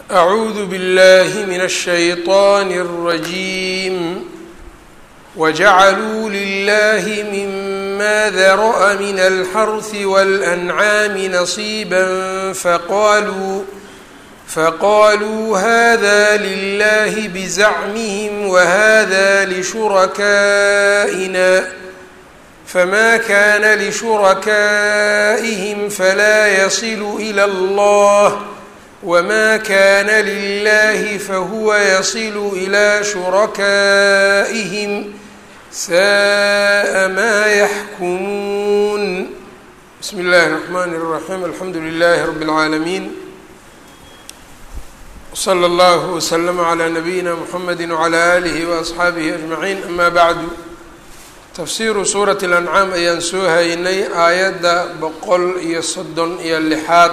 أعوذ بالله من الشيطان الرجيم وجعلوا لله مما ذرأ من الحرث والأنعام نصيبا فقالوا هذا لله بزعمهم وهذا لشركائنا فما كان لشركائهم فلا يصل إلى الله وما كان لله فهو يصل إلى شركائهم ساء ما يحكمون. بسم الله الرحمن الرحيم. الحمد لله رب العالمين وصلى الله وسلم على نبينا محمد وعلى آله وأصحaabihi أجمعين. أما بعد tafsiiru suurati الأنcaam ayaan soo haynay aayadda 136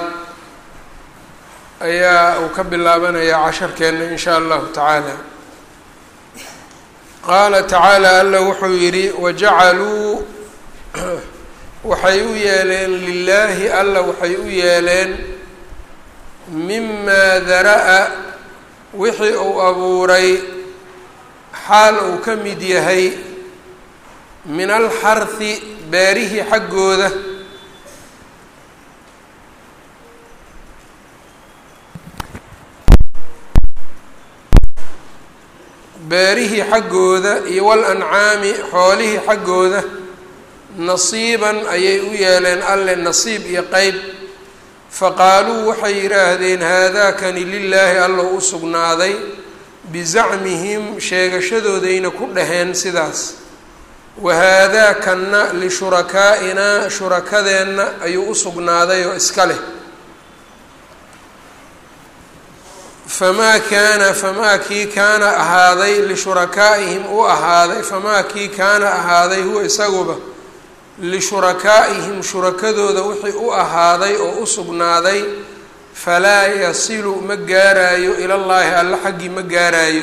ayaa uu ka bilaabanayaa casharkeena in shaa allahu tacaala. qaala tacaala alla wuxuu yidhi wajacaluu waxay u yeeleen lilaahi alla waxay u yeeleen mimaa dara-a wixii uu abuuray xaal uu ka mid yahay min alxarhi beerihii xaggooda iyo walancaami xoolihii xaggooda nasiiban ayay u yeeleen alle nasiib iyo qeyb. faqaaluu waxay yidhaahdeen haadaakani lilaahi alla u sugnaaday bizacmihim sheegashadoodayna ku dhaheen sidaas. wahaadaa kanna lishurakaainaa shurakadeenna ayuu u sugnaaday oo iska leh. famaa kii kaana ahaaday lishurakaa'ihim u ahaaday famaa kii kaana ahaaday huwa isaguba lishurakaa'ihim shurakadooda wixii u ahaaday oo u sugnaaday falaa yasilu ma gaaraayo ilallaahi alla xaggii ma gaaraayo.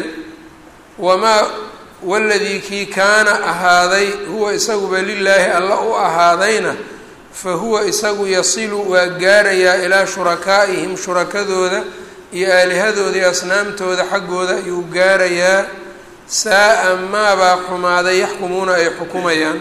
waladii kii kaana ahaaday huwa isaguba lilaahi alla u ahaadayna fa huwa isagu yasilu waa gaarayaa ilaa shurakaa'ihim shurakadooda iyo aalihadooda iyo asnaamtooda xaggooda ayuu gaarayaa. saa-a maabaa xumaaday yaxkumuuna ay xukumayaan.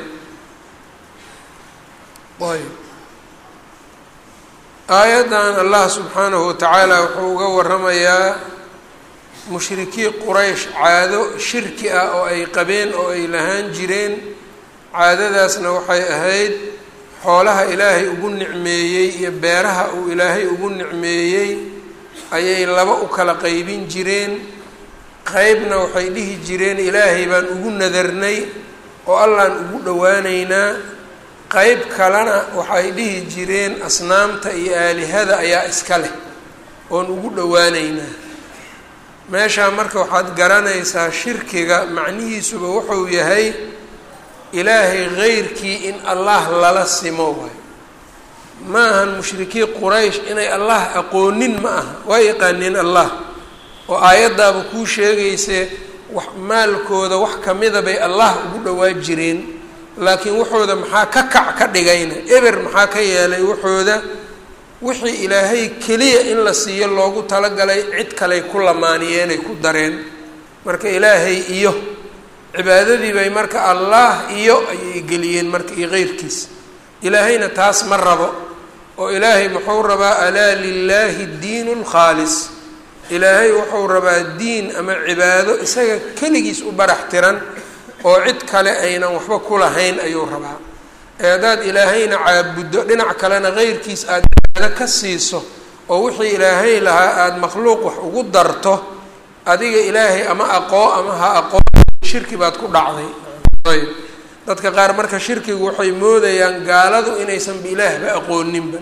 aayaddan allah subxaanahu watacaala wuxuu uga waramayaa mushrikiin quraysh caado shirki ah oo ay qabeen oo ay lahaan jireen. caadadaasna waxay ahayd xoolaha ilaahay ugu nicmeeyey iyo beeraha uu ilaahay ugu nicmeeyey ayay laba u kala qeybin jireen. qeybna waxay dhihi jireen ilaahay baan ugu nadarnay oo allaan ugu dhowaanaynaa. qeyb kalena waxay dhihi jireen asnaamta iyo aalihada ayaa iska leh oon ugu dhowaanaynaa. meeshaa marka waxaad garanaysaa shirkiga macnihiisuba wuxuu yahay ilaahay keyrkii in allah lala simo waayo. ma ahan mushrikiin quraysh inay allah aqoonin ma aha, waa yaqaaneen allah oo aayaddaaba kuu sheegayse wax maalkooda wax kamida bay allah ugu dhowaa jireen. laakiin waxooda maxaa ka kac ka dhigayna eber maxaa ka yeelay waxooda wixii ilaahay keliya in la siiyo loogu talagalay cid kaley ku lamaaniyeenay ku dareen. marka ilaahay iyo cibaadadii bay marka allah iyo ayay geliyeen marka iyo keyrkiis. ilaahayna taas ma rabo oo ilaahay muxuu rabaa alaa lilaahi diinu lkhaalis. ilaahay wuxuu rabaa diin ama cibaado isaga keligiis u barax tiran oo cid kale aynan waxba ku lahayn ayuu rabaa. haddaad ilaahayna caabuddo dhinac kalena keyrkiis aad ka siiso oo wixii ilaahay lahaa aada makhluuq wax ugu darto adiga ilaahay ama ama ha aqoon shirki baad ku dhacday. ayb dadka qaar marka shirkigu waxay moodayaan gaaladu inaysanba ilaahba aqooninba.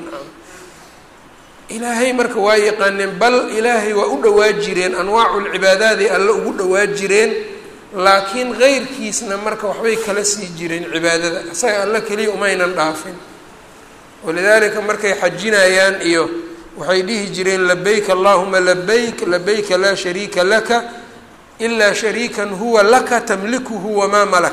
ilaahay marka waa yaqaaneen, bal ilaahay waa u dhowaa jireen anwaaculcibaadaaday alle ugu dhowaa jireen. laakiin keyrkiisna marka waxbay kala sii jireen cibaadada, isaga alle keliya umaynan dhaafin. walidaalika markay xajinayaan iyo waxay dhihi jireen labayk allahuma labayk labayka laa shariika laka ilaa shariikan huwa laka tamlikuhu wamaa malak.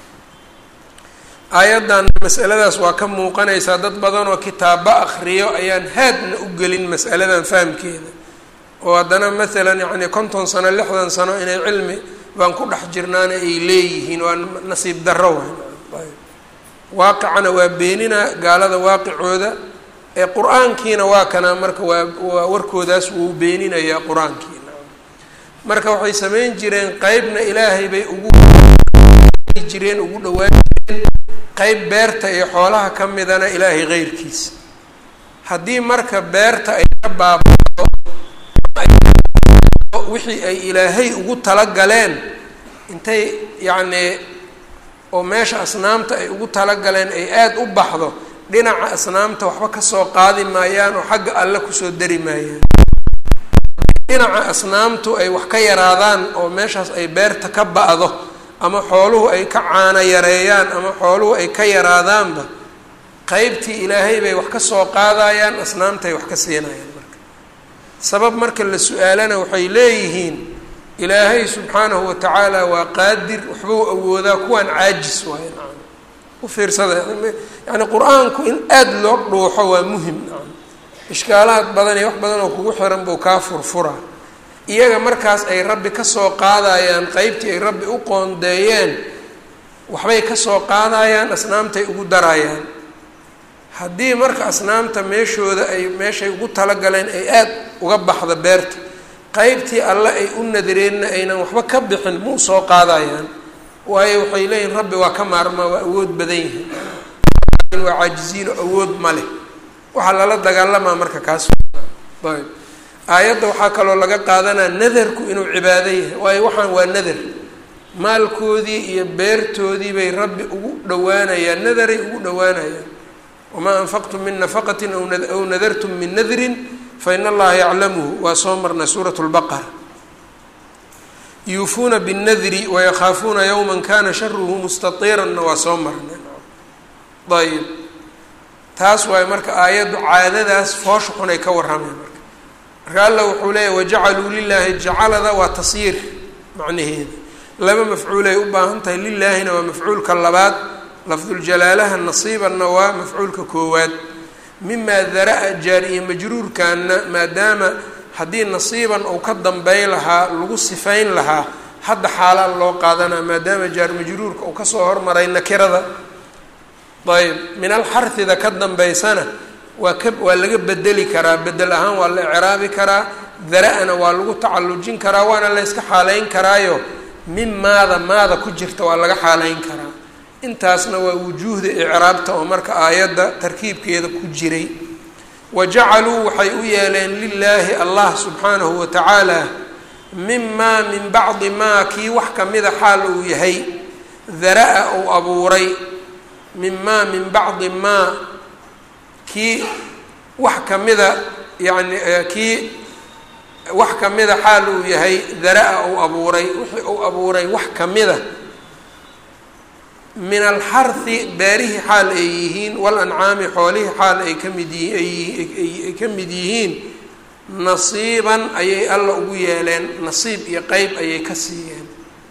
aayaddan masaladaas waa ka muuqanaysaa. dad badan oo kitaabo akriyo ayaan haadna u gelin mas'aladan fahamkeeda oo haddana maalan yacni 50 sano 60 sano inay cilmi baan ku dhex jirnaana ay leeyihiin waa nasiib darro waay waaqicana waa beenina gaalada waaqicooda ee qur-aankiina waa kana marka waa warkoodaas wuu beeninayaa qur-aankiina marka waxay samayn jireen qeybna ilaahay bay ugu jireen ugu dhawaan jireen qeyb beerta iyo xoolaha ka midana ilaahay keyrkiisa haddii marka beerta ay ka baabado wixii ay ilaahay ugu talagaleen intay yacni oo meesha asnaamta ay ugu talagaleen ay aada u baxdo dhinaca asnaamta waxba kasoo qaadi maayaan oo xagga alle kusoo dari maayaan dhinaca asnaamtu ay wax ka yaraadaan oo meeshaas ay beerta ka ba'do ama xooluhu ay ka caana yareeyaan ama xooluhu ay ka yaraadaanba qeybtii ilaahay bay wax ka soo qaadayaan asnaamtaay wax ka siinayaan marka sabab marka la su-aalana waxay leeyihiin ilaahay subxaanahu watacaala waa qaadir waxbuu awoodaa kuwaan caajis waaye nacam u fiirsada yani qur-aanku in aada loo dhuuxo waa muhim nacam ishkaalaad badan iyo wax badan oo kugu xiran buu kaa furfura iyaga markaas ay rabbi ka soo qaadayaan qeybtii ay rabbi u qoondeeyeen waxbay ka soo qaadayaan asnaamtay ugu darayaan haddii marka asnaamta meeshooda ay meeshay ugu talagaleen ay aada uga baxda beerta qeybtii alle ay u nadareenna aynan waxba ka bixin ma u soo qaadayaan waayo waxay leeyihin rabbi waa ka maarmaa waa awood badan yihiin waa caajiziino awood ma leh waxaa lala dagaalamaa marka kaas ayb aayadda waxaa kaloo laga qaadanaa nadarku inuu cibaado yahay waayo waxaan waa nadar maalkoodii iyo beertoodii bay rabbi ugu dhawaanayaan nadaray ugu dhawaanayaan wamaa anfaqtum min nafaqatin aw nadartum min nadrin fain allaha yaclamuhu waa soo marnay suurat lbaqara yuufuuna binnadri wayakhaafuuna yowma kana sharuhu mustatiiranna waa soo marnay ayb taas waaye marka aayaddu caadadaas foosha xun ay ka warrameen marka alla wuxuu leeyahy wajacaluu lilaahi jacalada waa tasyiir macnaheeda laba mafcuulay u baahan tahay lilaahina waa mafcuulka labaad lafduljalaalaha nasiibanna waa mafcuulka koowaad mimaa dara-a jaariye majruurkaana maadaama haddii nasiiban uu ka dambey lahaa lagu sifayn lahaa hadda xaalaan loo qaadanaa maadaama jaar majruurka uu kasoo hormaray nakirada ayb min alxarhida ka dambeysana waa laga bedeli karaa bedel ahaan waa la icraabi karaa dara-ana waa lagu tacallujin karaa waana la yska xaaleyn karaayo min maada ku jirta waa laga xaaleyn karaa intaasna waa wujuuhda icraabta oo marka aayadda tarkiibkeeda ku jiray wajacaluu waxay u yeeleen lilaahi allah subxaanahu watacaala mimaa min bacdi maa kii wax kamida xaal uu yahay dara-a uu abuuray mimaa min bacdi maa kii wax kamida yani kii wax kamida xaal uu yahay dara-a uu abuuray wixii uu abuuray wax kamida min alxarhi beerihii xaal ay yihiin walancaami xoolihii xaal ay ka mid yihiin nasiiban ayay alla ugu yeeleen nasiib iyo qeyb ayay ka siiyeen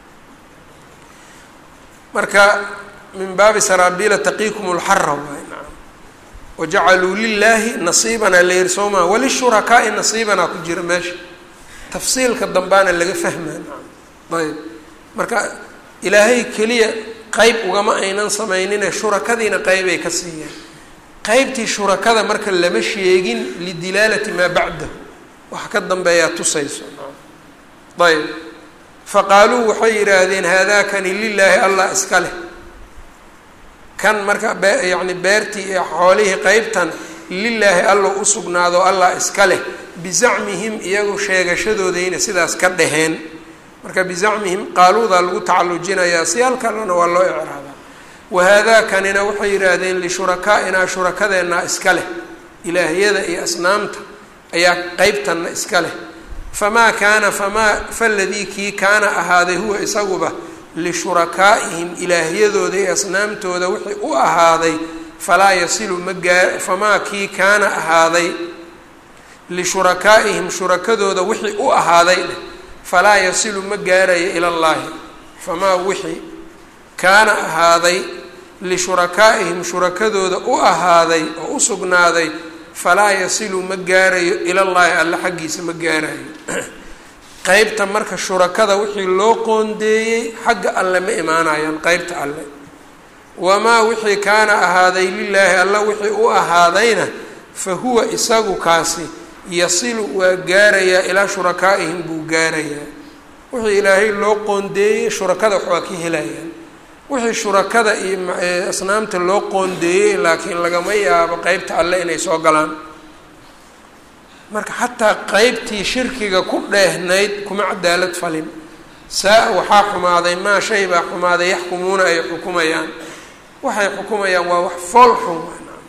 marka min baabi saraabiila taqiikum lxara waay naam wajacaluu lilaahi nasiibana la yiri soo maa walishurakaai nasiibanaa ku jira meesha tafsiilka dambaana laga fahmaa naam ayb marka ilaahay keliya qeyb ugama aynan samaynine shurakadiina qeybay ka siiyeen qeybtii shurakada marka lama sheegin lidilaalati maa bacdahu waxa ka dambeeyaa tusayso ayb faqaaluu waxay yidhaahdeen haadaakani lilaahi allah iska leh kan marka yani beertii iyo xoolihii qeybtan lilaahi alla u sugnaado allah iska leh bizacmihim iyagu sheegashadoodayna sidaas ka dhaheen marka bizacmihim qaaluudaa lagu tacallujinayaa siyaal kalena waa loo icraabaa wahaadaakanina waxay yidhaahdeen lishurakaainaa shurakadeenna iska leh ilaahiyada iyo asnaamta ayaa qeybtanna iska leh famaa kaana faladii kii kaana ahaaday huwa isaguba lishurakaa'ihim ilaahiyadooda iyo asnaamtooda wixii u ahaaday falaa yasilu famaa kii kaana ahaaday lishurakaa'ihim shurakadooda wixii u ahaaday falaa yasilu ma gaarayo ila llaahi famaa wixii kaana ahaaday lishurakaaihim shurakadooda u ahaaday oo u sugnaaday falaa yasilu ma gaarayo ilallaahi alle xaggiisa ma gaarayo qeybta marka shurakada wixii loo qoondeeyey xagga alle ma imaanayaan qeybta alle wamaa wixii kaana ahaaday lilaahi alla wixii u ahaadayna fa huwa isagu kaasi yasilu waa gaarayaa ilaa shurakaa'ihim buu gaarayaa wixii ilaahay loo qoondeeyey shurakada wax waa ka helayaan wixii shurakada iyo asnaamta loo qoondeeyey laakiin lagama yaabo qeybta alle inay soo galaan marka xataa qeybtii shirkiga ku dheehnayd kuma cadaalad falin saa-a waxaa xumaaday maa shay baa xumaaday yaxkumuuna ay xukumayaan waxay xukumayaan waa wax fool xun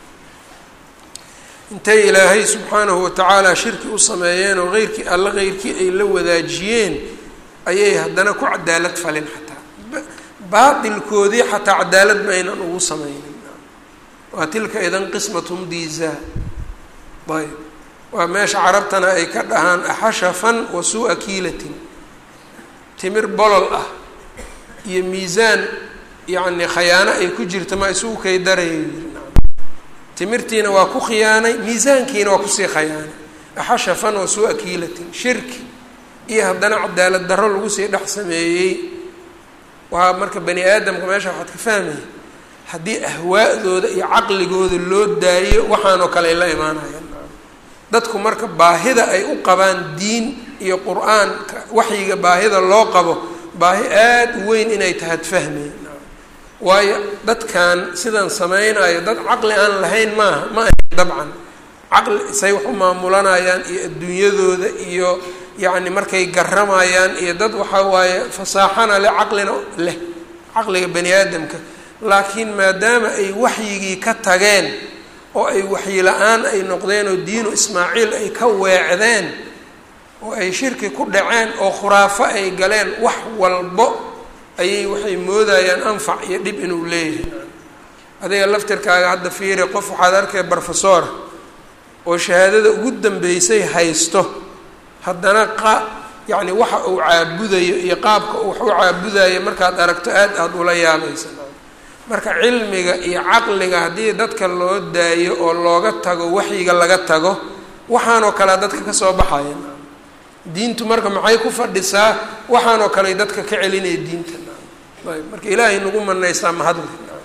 intay ilaahay subxaanahu watacaala shirki u sameeyeen oo heyrkii alle heyrkii ay la wadaajiyeen ayay haddana ku cadaalad falin xataa baatilkoodii xataa cadaalad ma aynan ugu sameynin waa tilka idan qismatum diizaa ayb waa meesha carabtana ay ka dhahaan axashafan wa suu-a kiilatin timir bolol ah iyo miisaan yacni khayaano ay ku jirta ma isugu kay daraya timirtiina waa ku khiyaanay miisaankiina waa kusii khayaanay axashafan wa suu-a kiilatin shirki iyo haddana cadaalad darro lagu sii dhex sameeyey waa marka bani aadamka meesha waxaad ka fahmaya haddii ahwaa'dooda iyo caqligooda loo daayo waxaanoo kale ay la imaanayaan dadku marka baahida ay u qabaan diin iyo qur-aanka waxyiga baahida loo qabo baahi aada u weyn inay tahaad fahmeen waayo dadkan sidan sameynayo dad caqli aan lahayn maaha ma ahayn dabcan caqli say wax u maamulanayaan iyo adduunyadooda iyo yacni markay garamayaan iyo dad waxaa waaye fasaaxana leh caqlina leh caqliga bani aadamka laakiin maadaama ay waxyigii ka tageen oo ay waxyi la-aan ay noqdeen oo diinu ismaaciil ay ka weecdeen oo ay shirki ku dhaceen oo khuraafo ay galeen wax walbo ayay waxay moodayaan anfac iyo dhib inuu leeyahay adiga laftirkaaga hadda fiiri qof waxaad arkay brofesor oo shahaadada ugu dambeysay haysto haddana yacni waxa uu caabudayo iyo qaabka uu wax u caabudayo markaad aragto aada ula yaabaysa marka cilmiga iyo caqliga haddii dadka loo daayo oo looga tago waxyiga laga tago waxaanoo kalea dadka kasoo baxaya diintu marka maxay ku fadhisaa waxaanoo kale dadka ka celinaya diinta ayb marka ilaahay nagu manaystaa mahadle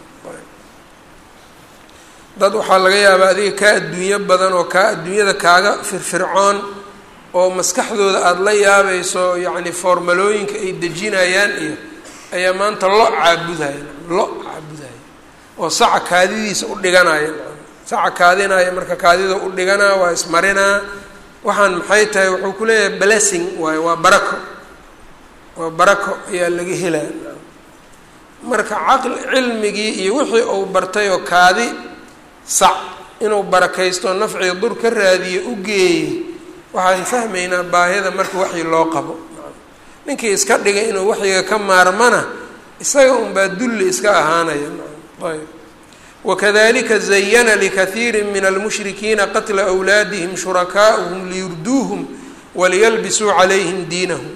dad waxaa laga yaabaa adiga kaa adduunyo badan oo kaa adduunyada kaaga firfircoon oo maskaxdooda aada la yaabayso yacni foormalooyinka ay dejinayaan iyo ayaa maanta lo caabudaya oo saca kaadidiisa u dhiganaya saca kaadinaya marka kaadida u dhiganaa waa ismarinaa waxaan maxay tahay wuxuu ku leeyahay blessing waayo waa barako ayaa laga helaya marka cilmigii iyo wixii uu bartay oo kaadi sac inuu barakaysto nafciga dur ka raadiyo u geeyey waxaan fahmaynaa baahida marka waxyi loo qabo ninkii iska dhigay inuu waxyiga ka maarmana isaga unbaa dulli iska ahaanaya ayb wakadalika zayana likaiiri min almushrikiina qatla awlaadihim shurakaa'uhum liyurduuhum waliyalbisuu calayhim diinahum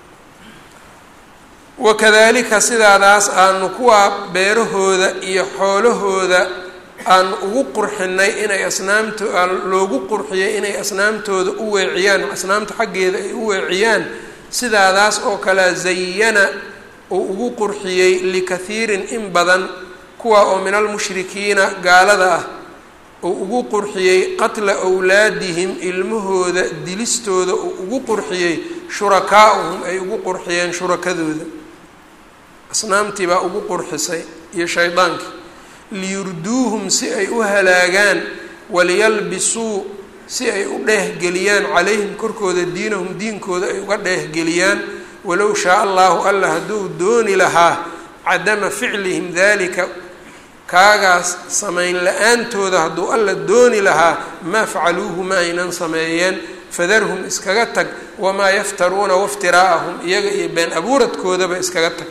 wakadalika sidaadaas aanu kuwaa beerahooda iyo xoolahooda aanu ugu qurxinay inay loogu qurxiyay inay asnaamtooda u weeciyaan asnaamta xaggeeda ay u weeciyaan sidaadaas oo kale zayana uu ugu qurxiyey likaiirin in badan kuwa oo min almushrikiina gaalada ah uu ugu qurxiyey qatla awlaadihim ilmahooda dilistooda uu ugu qurxiyey shurakaa'uhum ay ugu qurxiyeen shurakadooda asnaamtii baa ugu qurxisay iyo shaydaankii liyurduuhum si ay u halaagaan waliyalbisuu si ay u dheehgeliyaan calayhim korkooda diinahum diinkooda ay uga dheehgeliyaan walow shaa allahu alla hadduu dooni lahaa cadama ficlihim dalika kaagaas samayn la-aantooda hadduu alla dooni lahaa maa facaluuhu ma aynan sameeyeen fadarhum iskaga tag wamaa yaftaruuna waftiraa'ahum iyaga iyo been abuuradkoodaba iskaga tag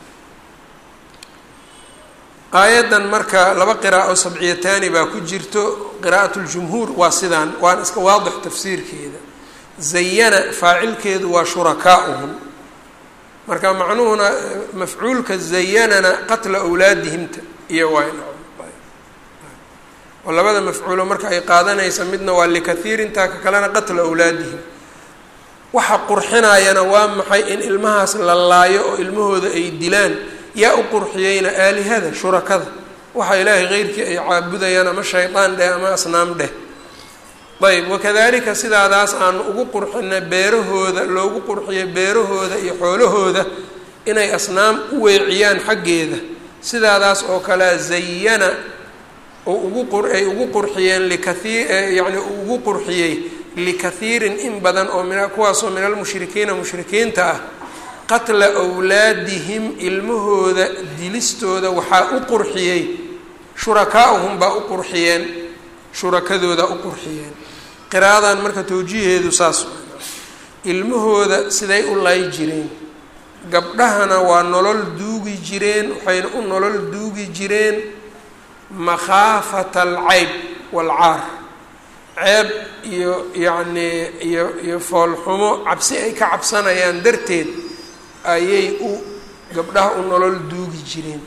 aayaddan marka laba qiraa'o sabciyataani baa ku jirto qiraa'at ljumhuur waa sidaan waana iska waadix tafsiirkeeda zayana faacilkeedu waa shurakaa'uhum marka macnuhuna mafcuulka zayanana qatla awlaadihimta iyo oo labada mafcuulo marka ay qaadanaysa midna waa likathiirin taa ka kalena qatla awlaadihim. waxa qurxinayana waa maxay? in ilmahaas la laayo oo ilmahooda ay dilaan. yaa u qurxiyeyna aalihada shurakada, waxa ilaahay keyrkii ay caabudayaan ama shaydaan dheh ama asnaam dheh. ayb wakadalika sidaadaas aanu ugu qurxina beerahooda, loogu qurxiyo beerahooda iyo xoolahooda inay asnaam u weeciyaan xaggeeda, sidaadaas oo kalea zayana oo ay ugu qurxiyeen yani ugu qurxiyey likathiirin in badan oo kuwaasoo min almushrikiina mushrikiinta ah qatla awlaadihim ilmahooda dilistooda waxaa u qurxiyey shurakaa'uhum baa u qurxiyeen, shurakadooda u qurxiyeen. qiraa'adan marka tawjiiheedu saas ilmahooda siday u lay jireen. gabdhahana waa nolol duugi jireen, waxayna u nolol duugi jireen makhaafata alcayb waalcaar, ceeb iyo yacnii iyo foolxumo cabsi ay ka cabsanayaan darteed ayay gabdhaha u nolol duugi jireen.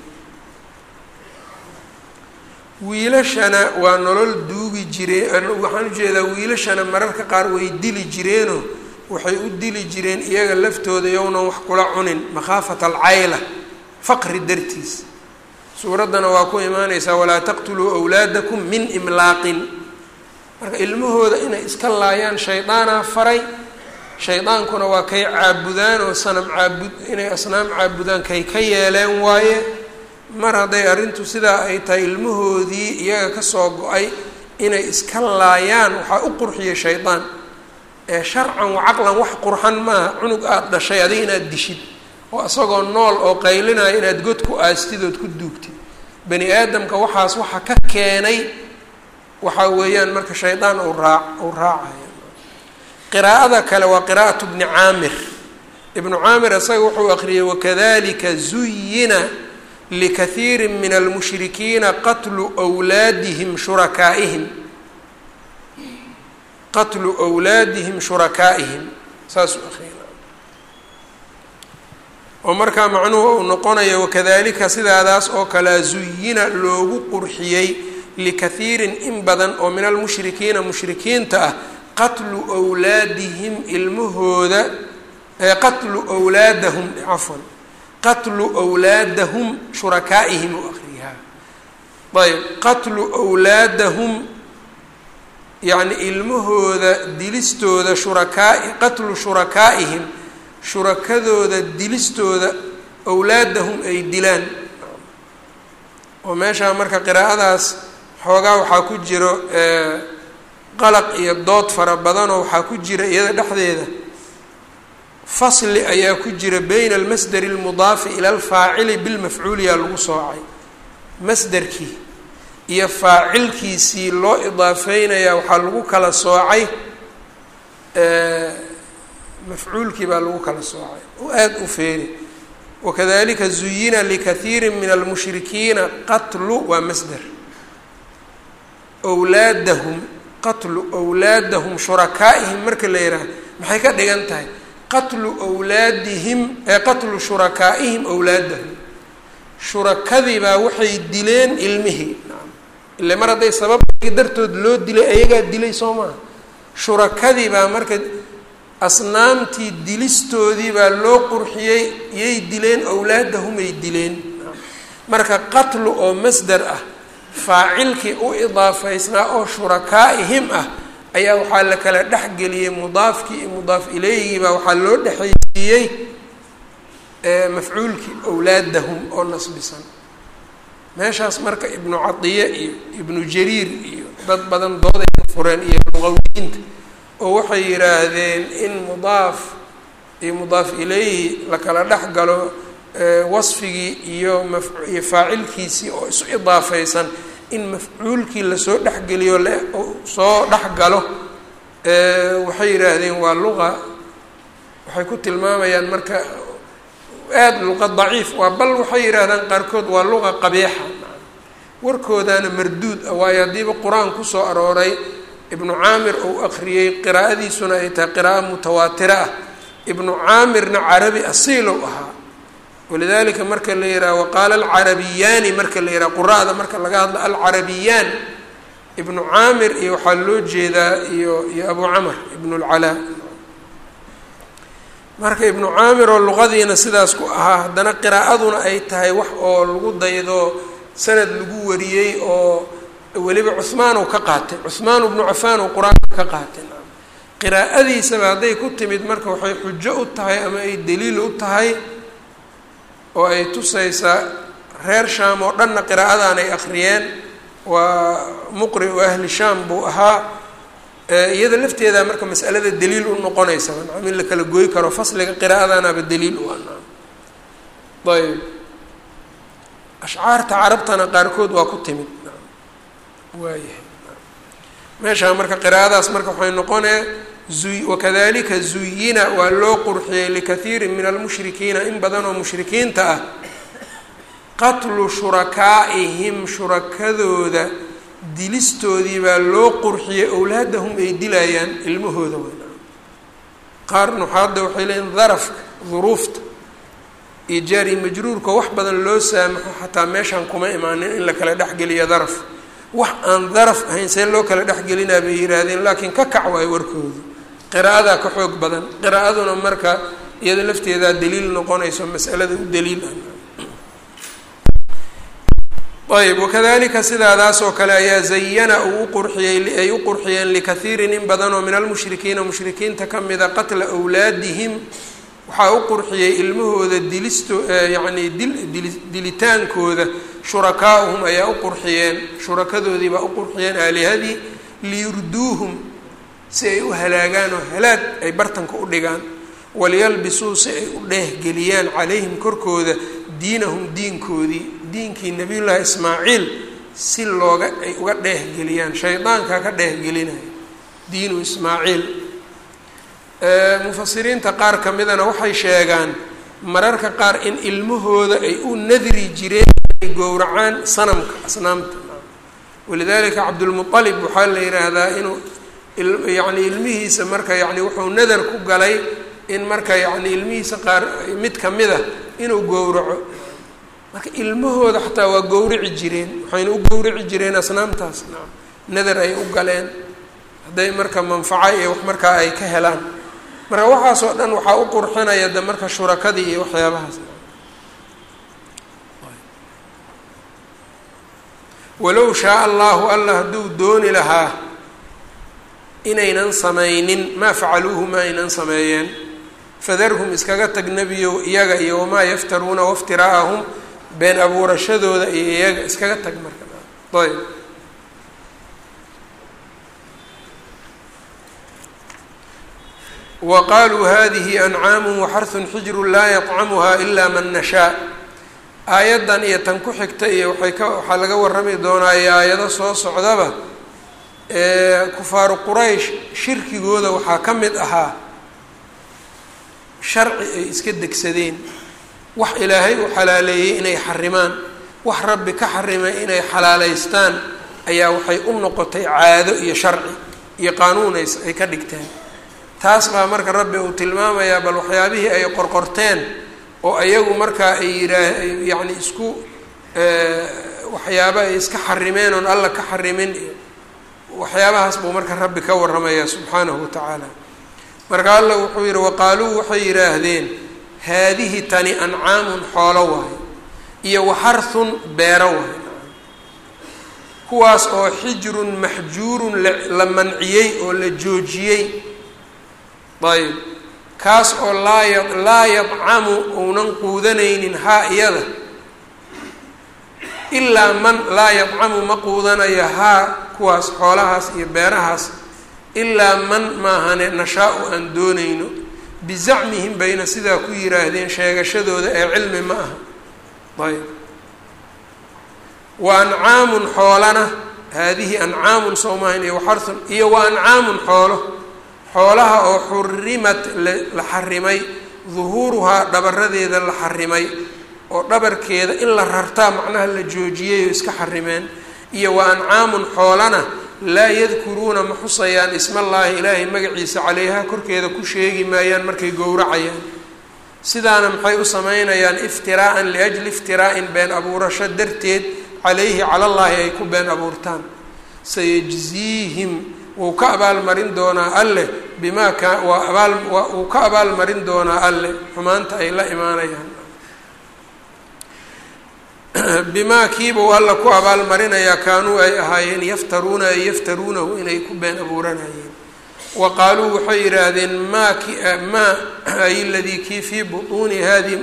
wiilashana waa nolol duugi jireen, waxaan ujeedaa wiilashana mararka qaar way dili jireenoo waxay u dili jireen iyaga laftooda yownan wax kula cunin makhaafata alcayla, faqri dartiis. suuraddana waa ku imaaneysaa walaa taqtuluu awlaadakum min imlaaqin. marka ilmahooda inay iska laayaan shaydaanaa faray, shaydaankuna waa kay caabudaan oo inay asnaam caabudaan kay ka yeeleen waaye. mar hadday arrintu sidaa ay tahay ilmahoodii iyaga kasoo go-ay inay iska laayaan waxaa u qurxiyay shaydaan. ee sharcan wa caqlan wax qurxan maaha cunug aada dhashay adiga inaad dishid oo isagoo nool oo qaylinaya inaad god ku aastid ood ku duugtid. bani aadamka waxaas waxa ka keenay waxaa weeyaan marka shaydaan uu raacaya. qiraa'ada kale waa qiraa'atu bni caamir. ibnu caamir isaga wuxuu aqriyay wakadalika zuyina likathiiri min almushrikiina qatlu wlaadihim shurakaa'ihim, qatlu wlaadihim shurakaa'ihim saasuu aqriyay. oo markaa macnuhu uu noqonayo wakadalika sidaadaas oo kalea zuyina loogu qurxiyey likathiirin in badan oo min almushrikiina mushrikiinta ah qatlu wlaadihim ilmahooda qatlu wlaadahum cafwan qatlu wlaadahum shurakaa'ihim u aqriyahaa. ayb qatlu wlaadahum yacni ilmahooda dilistooda qatlu shurakaa'ihim shurakadooda dilistooda awlaadahum ay dilaan. oo meeshaa marka qiraa'adaas xoogaa waxaa ku jiro qalaq iyo dood fara badanoo waxaa ku jira iyada dhexdeeda fasli ayaa ku jira bayna almasdari almudaafi ila alfaacili bilmafcuuliyaa lagu soocay. masderkii iyo faacilkiisii loo idaafeynayaa waxaa lagu kala soocay mafcuulkii baa lagu kala soocay oo aada u feeri. wakadalika zuyina likathiiri min almushrikiina qatlu waa masder wlaadahum qatlu wlaadahum shurakaa'ihim marka la yihaaha maxay ka dhigan tahay? qatlu wlaadihim qatlu shurakaa'ihim wlaadahum, shurakadii baa waxay dileen ilmihii. ile mar hadday sabab dartood loo dilay ayagaa dilay soo maaha. shurakadii baa marka asnaamtii dilistoodii baa loo qurxiyey yay dileen awlaadahum ay dileen. marka qatlu oo masdar ah faacilkii u idaafaysnaa oo shurakaa'ihim ah ayaa waxaa la kala dhexgeliyey mudaafkii iyo mudaaf ilayhigii baa waxaa loo dhexaysiiyey mafcuulkii awlaadahum oo nasbisan. meeshaas marka ibnu cadiye iyo ibnu jariir iyo dad badan dooday ka fureen iyo luqawiyiinta oo waxay yidhaahdeen in mudaaf iyo mudaaf ilayhi la kala dhex galo wasfigii iyo faacilkiisii oo isu idaafaysan in mafcuulkii lasoo dhexgeliyo soo dhexgalo waxay yidhaahdeen waa luqa waxay ku tilmaamayaan marka aada luqa daciif waa bal waxay yidhaahdaan qaarkood waa luqa qabiixa warkoodaana marduud ah waayo haddiiba qur-aan kusoo arooray ibnu caamir uu aqriyey qiraa'adiisuna ay tahay qiraa'o mutawaatira ah. ibnu caamirna carabi asiilow ahaa walidalika marka la yidhaha waqaala alcarabiyaani marka la yidhaha quraa'da marka laga hadlo alcarabiyaan ibnu caamir iyo waxaa loo jeedaa iyo abu camr ibnu lcalaa. marka ibnu caamir oo luqadiina sidaas ku ahaa, haddana qiraa'aduna ay tahay wax oo lagu daydo sanad lagu wariyey oo weliba cuhmaan uu ka qaatay, cuhmaan ibnu cafaan uu qur-aanka ka qaatay. qiraa'adiisaba hadday ku timid marka waxay xujo u tahay ama ay daliil u tahay oo ay tusaysaa reer shaam oo dhanna qiraa'adaan ay akhriyeen, waa muqri u ahli shaam buu ahaa. iyada lafteeda marka mas'alada daliil u noqonaysa in la kala gooy karo fasliga qiraa'adaanaaba daliil u ah. ayb ashcaarta carabtana qaarkood waa ku timid waayahay meeshaa marka qiraa'adaas marka waxay noqonee wakadalika zuyina waa loo qurxiyey likathiirin min almushrikiina in badan oo mushrikiinta ah qatlu shurakaa'ihim shurakadooda dilistoodii baa loo qurxiyey owlaadahum ay dilayaan ilmahooda weyn. qaar nuxaadda waxay leeyiin darafka duruufta iyo jaari majruurka wax badan loo saamaxo xataa meeshaan kuma imaanin in la kala dhexgeliyo daraf. wax aan daraf ahayn see loo kala dhexgelinaa bay yihaahdeen, laakiin ka kac waayo warkooda, qiraa'adaa ka xoog badan. qiraa'aduna marka iyada lafteedaa daliil noqonayso mas'alada u daliil ah. ayb wakadalika sidaadaas oo kale ayaa zayana uu uqurxiyey ay u qurxiyeen likathiirin in badan oo min almushrikiina mushrikiinta ka mida qatla awlaadihim waxaa u qurxiyey ilmahooda yacni dilitaankooda shurakaa'uhum ayaa u qurxiyeen, shurakadoodii baa u qurxiyeen aalihadii liyurduuhum si ay u halaagaan oo halaag ay bartanka u dhigaan, waliyalbisuu si ay u dheehgeliyaan calayhim korkooda diinahum diinkii nabiyullaahi ismaaciil si ay uga dheehgeliyaan. shaydaankaa ka dheehgelinaya diinu ismaaciil. mufasiriinta qaar ka midana waxay sheegaan mararka qaar in ilmahooda ay u nadri jireen ay gowracaan sanamka asnaamta. walidaalika cabdulmualib waxaa la yidhaahdaa inuu yani ilmihiisa marka yani wuxuu nadar ku galay in marka yani ilmihiisa qaar mid kamida inuu gowraco. marka ilmahooda xataa waa gowrici jireen, waxayna u gowrici jireen asnaamtaas nadar ay u galeen hadday marka manfaco iyo wax markaa ay ka helaan. marka waxaasoo dhan waxaa u qurxinaya de marka shurakadii iyo waxyaabahaas. walow shaaa allahu allah hadduu dooni lahaa inaynan samaynin maa facaluuhu ma aynan sameeyeen. fadarhum iskaga tag nebiyow iyaga iyo wamaa yaftaruuna waftiraa'ahum been abuurashadooda iyo iyaga iskaga tag marka. ayb wa qaaluu hadihi ancaamu waxarhun xijrun laa yطcamuha ila man nashaa. aayaddan iyo tan ku xigta iyo waxaa laga warrami doonaa iyo aayado soo socdaba kufaaru quraysh shirkigooda waxaa ka mid ahaa sharci ay iska degsadeen, wax ilaahay u xalaaleeyey inay xarimaan, wax rabbi ka xarimay inay xalaaleystaan ayaa waxay u noqotay caado iyo sharci iyo qaanuunays ay ka dhigteen. taas baa marka rabbi uu tilmaamayaa bal waxyaabihii ay qorqorteen oo ayagu markaa ay yani isku waxyaaba ay iska xarimeen oon alla ka xarimin waxyaabahaas buu marka rabbi ka warramaya subxaanahu watacaala. marka alla wuxuu yihi waqaaluu waxay yidhaahdeen haadihi tani ancaamun xoolo waaye iyo waxarhun beero waaye, kuwaas oo xijrun maxjuurun la manciyey oo la joojiyey. ayb kaas oo laa yadcamu uunan quudanaynin haa iyada ilaa man laa yadcamu ma quudanayo haa kuwaas xoolahaas iyo beerahaas ilaa man maahane nashaa-u aan doonayno. bizacmihim bayna sidaa ku yidhaahdeen sheegashadooda ee cilmi ma aha. ayb wa ancaamun xoolana haadihi ancaamun sowmahan iyo waxarhun iyo wa ancaamun xoolaha oo xurimat la xarimay duhuuruhaa dhabaradeeda la xarimay oo dhabarkeeda in la rartaa macnaha la joojiyey oo iska xarimeen. iyo wa ancaamun xoolana laa yadkuruuna ma xusayaan ismallaahi ilaahay magaciisa caleyhaa korkeeda ku sheegi maayaan markay gowracayaan. sidaana maxay u samaynayaan iftiraa'an liajli iftiraa'in been abuurasho darteed caleyhi calallaahi ay ku been abuurtaan. sayajziihim wuu ka abaalmarin doonaa alle bimaa wuu ka abaalmarin doonaa alle xumaanta ay la imaanayaan bimaa kiibuu alla ku abaalmarinayaa kaanuu ay ahaayeen yaftaruunahu inay ku been abuuranayeen wa qaaluu waxay yidhaahdeen maa ay ladii kii fii butuuni hadi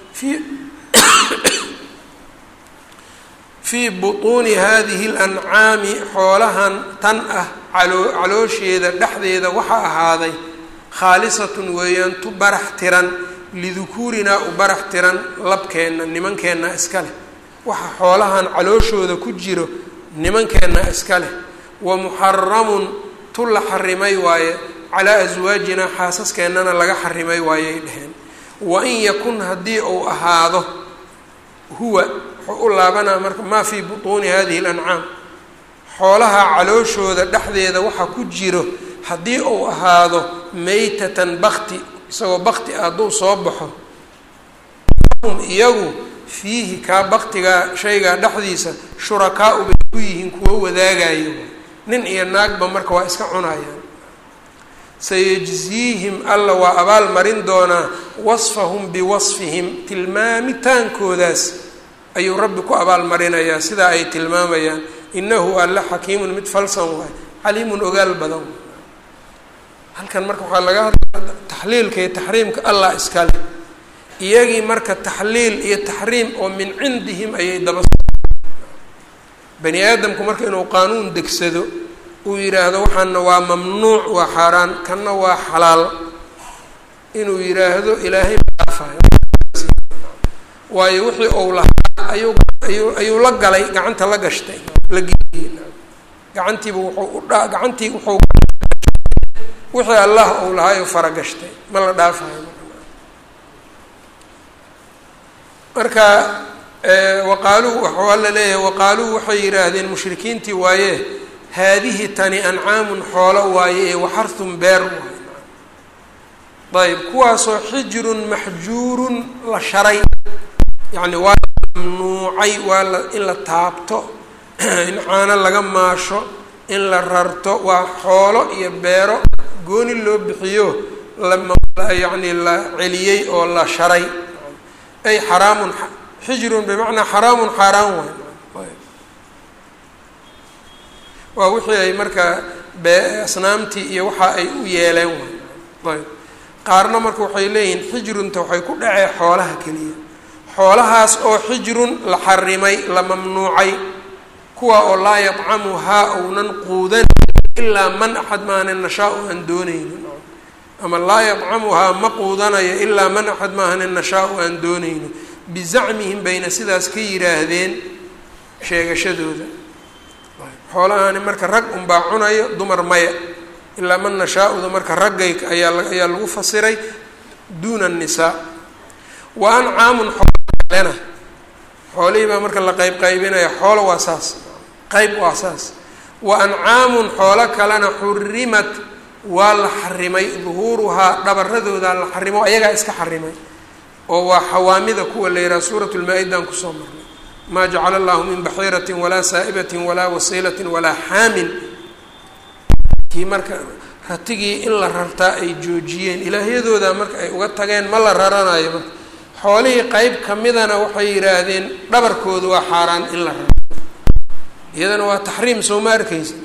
fii butuuni hadihi اlancaami xoolahan tan ah caloosheeda dhexdeeda waxaa ahaaday khaalisatun weeyaan tu barax tiran lidukuurinaa u barax tiran labkeenna nimankeenna iska leh waxa xoolahan calooshooda ku jiro nimankeenna iska leh wa muxaramun tu la xarimay waaye calaa aswaajinaa xaasaskeenana laga xarimay waayey dheheen wain yakun haddii uu ahaado huwa wuxuu u laabanaa marka maa fii butuuni hadihi اlancaam xoolaha calooshooda dhexdeeda waxa ku jiro haddii uu ahaado maytatan bakti isagoo bakti ah hadduu soo baxo iyagu fiihi kaa baktigaa shaygaa dhexdiisa shurakaa-u bay ku yihiin kuwo wadaagayo nin iyo naagba marka waa iska cunayaan sayajziihim alla waa abaal marin doonaa wasfahum biwasfihim tilmaamitaankoodaas ayuu rabbi ku abaalmarinayaa sidaa ay tilmaamayaan inahu alla xakiimun mid falsan waay caliimun ogaal badan halkan marka waxaa laga hadlaya taxliilka iyo taxriimka allah iska leh iyagii marka taxliil iyo taxriim oo min cindihim ayay daba bani aadamku marka inuu qaanuun degsado uu yidhaahdo waxaana waa mamnuuc waa xaaraan kanna waa xalaal inuu yidhaahdo ilaahay maafayo waayo wixii ou lahaa ayuu la galay gacanta la gashtay la geeyey gacantiiba gacantii wuxuu wixii allah ou lahaayo fara gashtay ma la dhaafayo marka waqaaluu waxuu alla leeyahay waqaaluu waxay yidhaahdeen mushrikiintii waaye haadihi tani ancaamun xoolo waaye ee waxarhun beer ayb kuwaasoo xijrun maxjuurun la sharay yacni waa mamnuucay waa in la taabto in caano laga maasho in la rarto waa xoolo iyo beero gooni loo bixiyo yacni la celiyey oo la sharay ay xaraamun xijrun bimacnaa xaraamun xaaraan waay waa wixii ay markaa asnaamtii iyo waxa ay u yeeleen waay ayb qaarna marka waxay leeyihiin xijrunta waxay ku dhacee xoolaha keliya xoolahaas oo xijrun la xarimay la mamnuucay kuwa oo laa yadcamuhaa ounan quudan ilaa man axad maahanin nashaa-u aan doonaynin ama laa yadcamuhaa ma quudanayo ilaa man axad maahanin nashaa-u aan doonaynin bizacmihim bayna sidaas ka yidhaahdeen sheegashadooda xoolahani marka rag unbaa cunayo dumar maya ilaa man nashaa-uda marka raggay ayaa lagu fasiray duuna annisaa wa ancaamun xoolena xoolihii baa marka la qaybinaya xoolo waa saas qayb waa saas wa ancaamun xoolo kalena xurimat waa la xarimay duhuuruhaa dhabaradoodaa la xarimo ayagaa iska xarimay oo waa xawaamida kuwa la yidhaha suurat lmaa-idaan kusoo marnay maa jacala allahu min baxiiratin walaa saa'ibatin walaa wasiilatin walaa xaamin kii marka ratigii in la rartaa ay joojiyeen ilaahyadooda marka ay uga tageen ma la raranayo marka xoolihii qeyb kamidana waxay yidhaahdeen dhabarkooda waa xaaraan in la raro iyadana waa taxriim soo ma arkaysa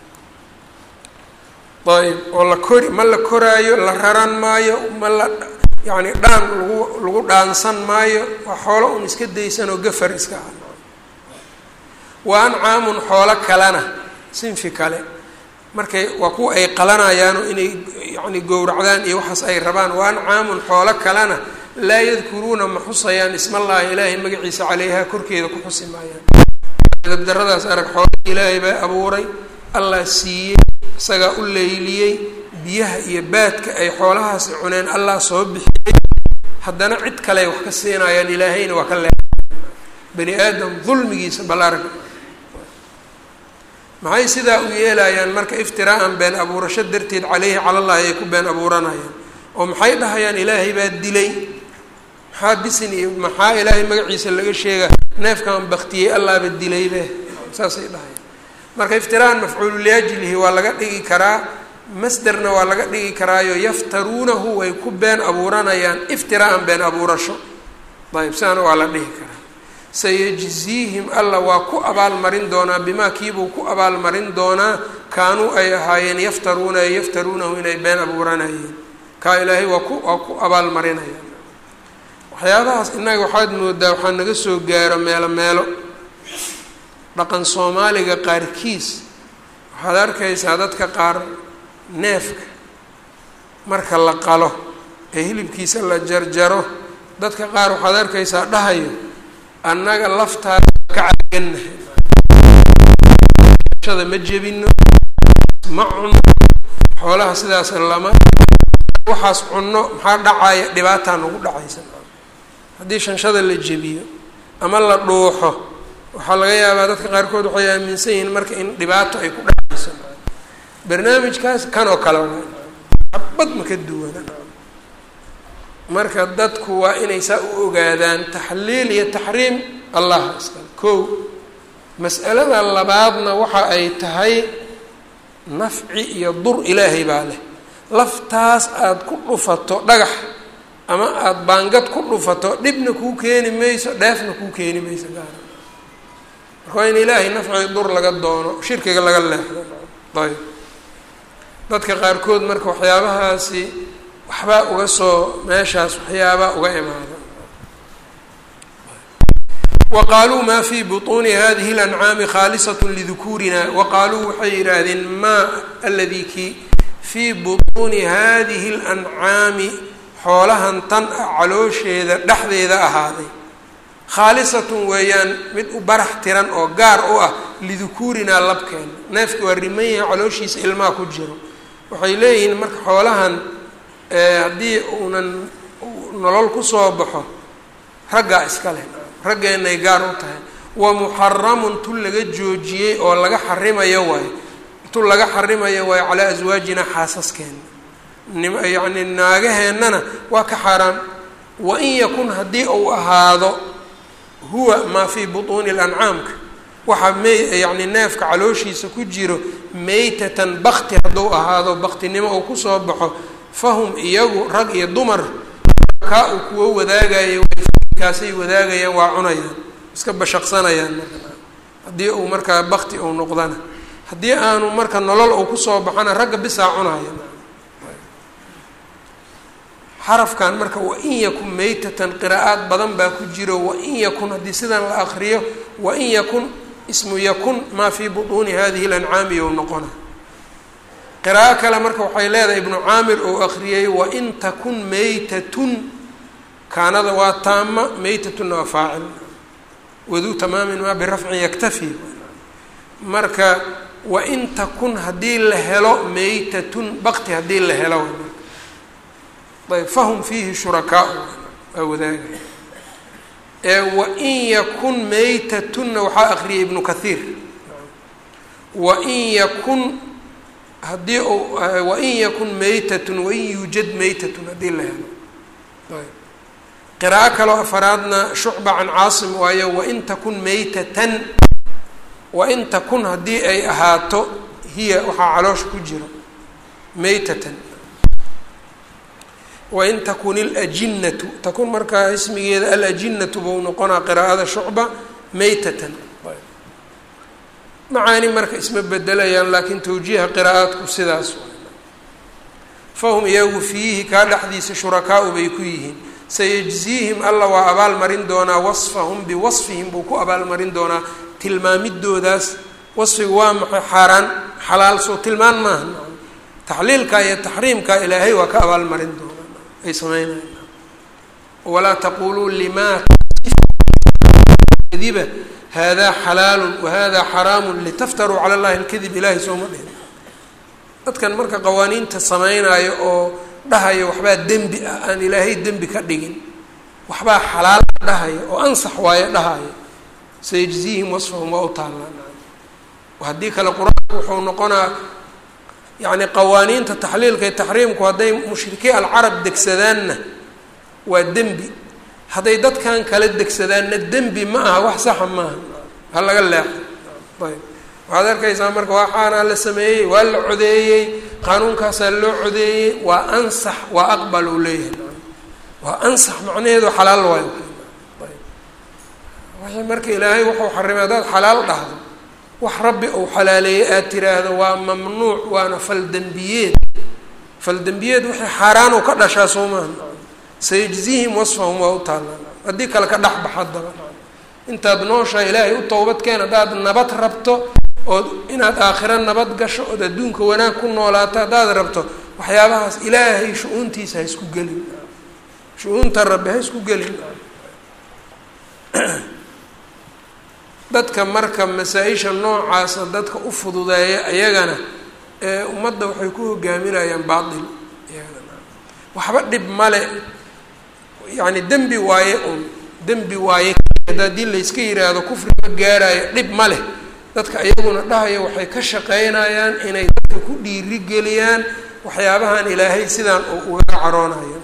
ayb oo ma la koraayo la raran maayo ma la yacni dhaan lagu dhaansan maayo waa xoolo un iska daysan oo gafar iska ah wa ancaamun xoolo kalena sinfi kale markay waa kuwa ay qalanayaano inay yacni gowracdaan iyo waxaas ay rabaan wa ancaamun xoolo kalena laa yadkuruuna ma xusayaan ismallaahi ilaahay magaciisa caleyhaa korkeeda ku xusi maayaan dabdaradaas arag xoolo ilaahay baa abuuray allah siiyey isagaa u leyliyey biyaha iyo baadka ay xoolahaasi cuneen allah soo bixiyey haddana cid kale ay wax ka siinayaan ilaahayna waa ka leeay bani aadam dulmigiisa bal arag maxay sidaa u yeelayaan marka iftiraa'an been abuurasho darteed caleyhi calallahi ay ku been abuuranayaan oo maxay dhahayaan ilaahay baa dilay maxaa bisin iyo maxaa ilaahay magaciisa laga sheega neefkaan baktiyey allaaba dilaybe saasay dhahayaan marka iftiraan mafcuulu liajlihi waa laga dhigi karaa, masderna waa laga dhigi karaayo yaftaruunahu way ku been abuuranayaan iftiraa'an been abuurasho. ayb sidaana waa la dhihi karaa. sayajziihim alla waa ku abaalmarin doonaa bimaa kiibuu ku abaalmarin doonaa kaanuu ay ahaayeen yaftaruunahu inay been abuuranayeen. kaa ilaahay waa ku abaalmarinaya. waxyaabahaas innaga waxaad moodaa waxaa naga soo gaaro meelo dhaqan soomaaliga qaarkiis waxaad arkaysaa dadka qaar neefka marka la qalo ee hilibkiisa la jarjaro dadka qaar waxaad arkaysaa dhahayo annaga laftaada ka cagannahay, shada ma jebino, ma cuno xoolaha sidaas lama waxaas cunno maxaa dhacaya, dhibaataa nagu dhacaysa. haddii shanshada la jebiyo ama la dhuuxo waxaa laga yaabaa dadka qaarkood waxay aaminsan yihiin marka in dhibaato ay ku dhacayso. barnaamijkaas kan oo kale xabad ma ka duwana. marka dadku waa inay saa u ogaadaan taxliil iyo taxriim allah iskale. kow mas'alada labaadna waxa ay tahay nafci iyo dur ilaahay baa leh. laftaas aada ku dhufato dhagax ama aada baangad ku dhufato dhibna kuu keeni mayso, dheefna kuu keeni mayso gaara. marka waa in ilaahay nafci dur laga doono, shirkiga laga leexdo. ayb dadka qaarkood marka waxyaabahaasi waxbaa uga soo meeshaas waxyaabaa uga imaada. waqaaluu maa fii buطuuni hadihi اlancaami khaalisat lidukuurina. waqaaluu waxay yidhaahdeen maa aladii kii fii buطuuni hadihi اlancaami xoolahan tan ah caloosheeda dhexdeeda ahaaday, khaalisatun weeyaan mid u barax tiran oo gaar u ah lidukuurinaa labkeena. neefka waa riman yahay calooshiisa ilmaha ku jiro. waxay leeyihiin marka xoolahan haddii uunan nolol kusoo baxo raggaa iska leh, raggeenay gaar u tahay. wa muxaramun tu laga joojiyey oo laga xarimayo waayo, tu laga xarimayo waayo calaa aswaajina xaasaskeena, yacni naagaheennana waa ka xaaraan. wain yakun haddii uu ahaado huwa maa fii butuuni lancaamka waxa yani neefka calooshiisa ku jiro maytatan bakti hadduu ahaado baktinimo uu kusoo baxo, fahum iyagu rag iyo dumar kaa uu kuwa wadaagayo kaasay wadaagayaan, waa cunayaan, iska bashaqsanayaan. haddii uu markaa bakti uu noqdana, haddii aanu marka nolol uu kusoo baxana ragga bisaa cunaya. xarafkan marka wain yakun maytatan qiraa'aad badan baa ku jiro. wain yakun haddii sidan la akriyo wain yakun ismu yakun maa fii butuuni hadihi lancaami ou noqona. qiraa'o kale marka waxay leedahay ibnu caamir oo akriyey wain takun maytatun, kaanada waa taama, maytatunna waa faacil, waduu tamaamin maa birafcin yaktafi. marka wain takun haddii la helo maytatun bakti haddii la helo ayb fahum fiihi shurakaa waa wadaagaya. wain yakun maytatunna waxaa akriyay ibnu kathiir. wain yakun haddii wain yakun maytatun wain yuujad maytatun haddii la helo. ayb qiraa'o kaloo afaraadna shucba can caasim waayo wain takun maytatan, wain takun haddii ay ahaato hiya waxaa caloosha ku jiro maytatan. wain takun ilajinnatu, takun markaa ismigeeda alajinnatu buu noqonaa qiraa'ada shucba maytatan. macaani marka isma bedelayaan, laakiin tawjiiha qiraa'aadku sidaas. fahum iyagu fiihi kaa dhexdiisa shurakaau bay ku yihiin. sayajziihim alla waa abaalmarin doonaa wasfahum biwasfihim buu ku abaalmarin doonaa tilmaamidoodaas. wasfigu waa maxay? xaaraan xalaal soo tilmaan maaha. taxliilka iyo taxriimka ilaahay waa ka abaalmarin doonaa ay sameynayaan. walaa taquluu limaa kadiba hada xalaalu wahada xaraamu litaftaruu cala llahi alkadib. ilaahay sooma dhihin. dadkan marka qawaaniinta sameynaayo oo dhahayo waxbaa dembi ah aan ilaahay dembi ka dhigin, waxbaa xalaal dhahayo oo ansax waayo dhahayo, sayajziihim wasfahum waa u taallaan. haddii kale qur-aanku wuxuu noqonaa yacni qawaaniinta taxliilka iyo taxriimku hadday mushrikii alcarab degsadaanna waa dembi, hadday dadkan kala degsadaanna dembi ma aha, wax saxa maaha, ha laga leexo. ayb waxaad arkaysaa marka waxaana la sameeyey waa la codeeyey qaanuunkaasaa loo codeeyey waa ansax waa aqbal uu leeyahay waa ansax macnaheedu xalaal waayo wixii marka ilaahay wuxuu xarimay haddaad xalaal dhahdo wax rabbi uu xalaaleeyey aad tiraahdo waa mamnuuc waana faldembiyeed wixii xaaraan uu ka dhashaa soo maaha sayajzihim wasfahum waa u taallaan haddii kale ka dhexbax haddaba intaad nooshaa ilaahay u towbad keen haddaad nabad rabto ood inaad aakhiro nabad gasho ood adduunka wanaag ku noolaato haddaad rabto waxyaabahaas ilaahay shu-uuntiisa ha isku gelin shu-uunta rabbi ha isku gelin dadka marka masaa-isha noocaasa dadka u fududeeya iyagana ummadda waxay ku hogaaminayaan baatil waxba dhib male yacni dembi waaye dembi waaye haddii layska yiraahdo kufri ma gaaraayo dhib ma leh dadka iyaguna dhahaya waxay ka shaqeynayaan inay dadka ku dhiirigeliyaan waxyaabahan ilaahay sidaan uu uga caroonayo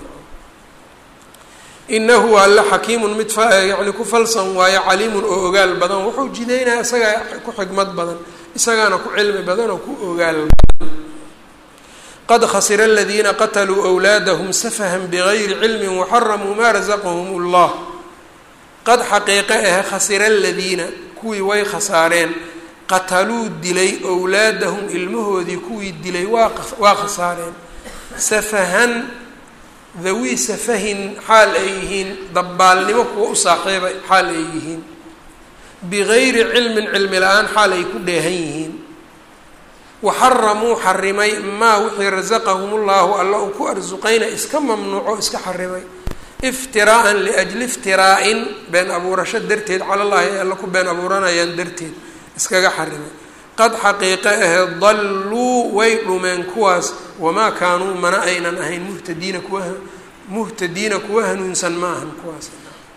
inahu alla xakiimun mid yani ku falsan waayo caliimun oo ogaal badan wuxuu jidaynaya isagaa ku xikmad badan isagaana ku cilmi badan oo ku ogaal badan qad khasira aladiina qataluu awlaadahum safahan bigayri cilmin waxaramuu maa razaqahum allah qad xaqiiqe ah khasira aladiina kuwii way khasaareen qataluu dilay awlaadahum ilmahoodii kuwii dilay waa khasaareen safahan dhawi safahin xaal ay yihiin dabbaalnimo kuwa u saaxiibay xaal ay yihiin bigayri cilmin cilmi la-aan xaal ay ku dheehan yihiin waxaramuu xarimay maa wixii rasaqahum ullahu alla uu ku arsuqayna iska mamnuuco iska xarimay iftiraa'an liajli iftiraa'in been abuurasho darteed cala llahi ay alla ku been abuuranayaan darteed iskaga xarimay qad xaqiiqe ahe dalluu way dhumeen kuwaas wamaa kaanuu mana aynan ahayn muhtadiina kuwa hanuunsan ma ahan kuwaas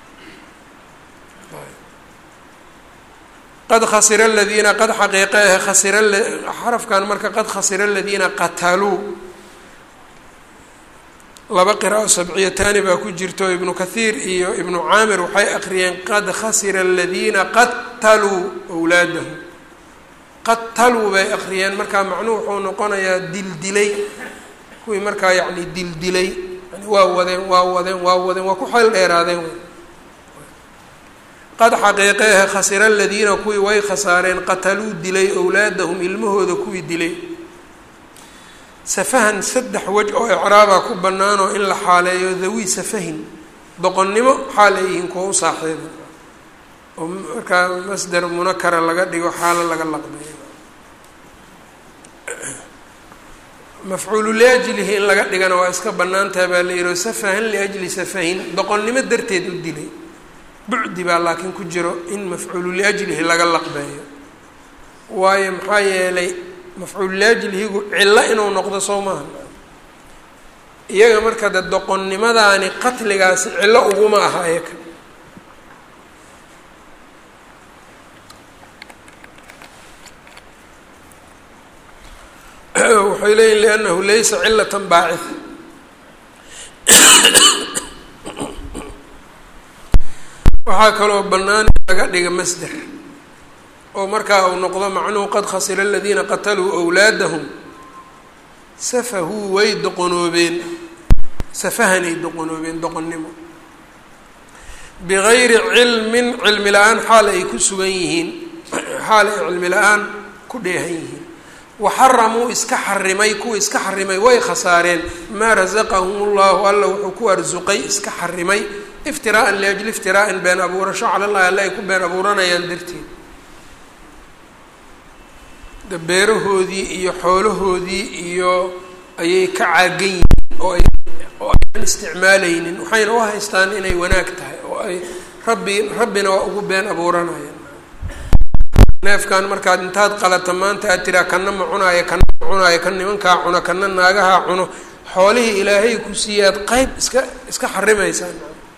qad khasira aladiina qad xaqiiqe ahe khasira xarafkan marka qad khasira aladiina qataluu laba qiraa'o sabciyataani baa ku jirto ibnu kathiir iyo ibnu caamir waxay akriyeen qad khasira aladiina qataluu awlaadahum qataluu bay akriyeen markaa macnuhu wuxuu noqonayaa dildilay kuwii markaa yacni dildilay yani waa wadeen waa ku xeel dheeraadeen qad xaqiiqeehe khasira aladiina kuwii way khasaareen qataluu dilay awlaadahum ilmahooda kuwii dilay safahan saddex wej oo icraabaa ku bannaanoo in la xaaleeyo dhawi safahin doqonnimo xaal ay yihiin kuwa u saaxiiba oo markaa masdar munakara laga dhigo xaalo laga laqbeeyo mafcuulu liajlihi in laga dhigana waa iska bannaantaha baa la yihi safahan liajli safahin doqonnimo darteed u dilay bucdi baa laakiin ku jiro in mafcuulu liajlihi laga laqbeeyo waayo maxaa yeelay mafcuulu liajlihigu cillo inuu noqdo soo maaha iyaga marka de doqonnimadaani qatligaasi cillo uguma aha ayaga waxay leeyihin liannahu laysa cilatan baacid waxaa kaloo bannaan in laga dhiga masder oo markaa uu noqdo macnuhu qad khasira aladiina qataluu awlaadahum safahuu way doqonoobeen safahanay doqonoobeen doqonnimo bigayri cilmin cilmi la-aan xaal ay ku sugan yihiin xaal ay cilmi la-aan ku dheehan yihiin waxaramuu iska xarimay kuwa iska xarimay way khasaareen maa rasaqahum ullahu alla wuxuu ku arsuqay iska xarimay iftiraa'an liajli iftiraa'in been abuurasho cala llahi alla ay ku been abuuranayaan darteed beerahoodii iyo xoolahoodii iyo ayay ka caagan yihiin oo ayaan isticmaalaynin waxayna u haystaan inay wanaag tahay oo ay rabbina waa ugu been abuuranayaan neefkan markaad intaad qalata maanta aad tiraa kana ma cunaayo kana ma cunaayo kan nimankaa cuno kana naagahaa cuno xoolihii ilaahay ku siiyaad qeyb iska xarimaysaan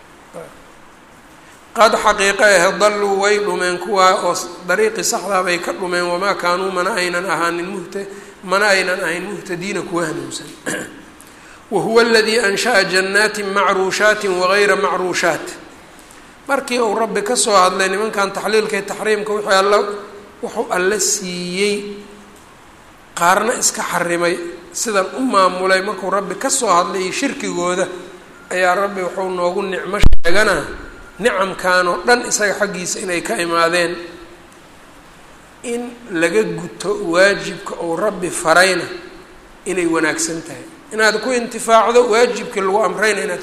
qad xaqiiqa ahe dalluu way dhumeen kuwaa oo dariiqii saxdaa bay ka dhumeen wamaa kaanuu mana aynan ahayn muhtadiina kuwa hanuunsan wahuwa aladii ansha'a jannaatin macruushaatin wagayra macruushaat markii uu rabbi ka soo hadlay nimankan taxliilka iyo taxriimka wixii alla wuxuu alla siiyey qaarna iska xarimay sidan u maamulay markuu rabbi ka soo hadlayay shirkigooda ayaa rabbi wuxuu noogu nicmo sheegana nicamkan oo dhan isaga xaggiisa inay ka imaadeen in laga guto waajibka uu rabbi farayna inay wanaagsan tahay inaad ku intifaacdo waajibkii lagu amrayna inaad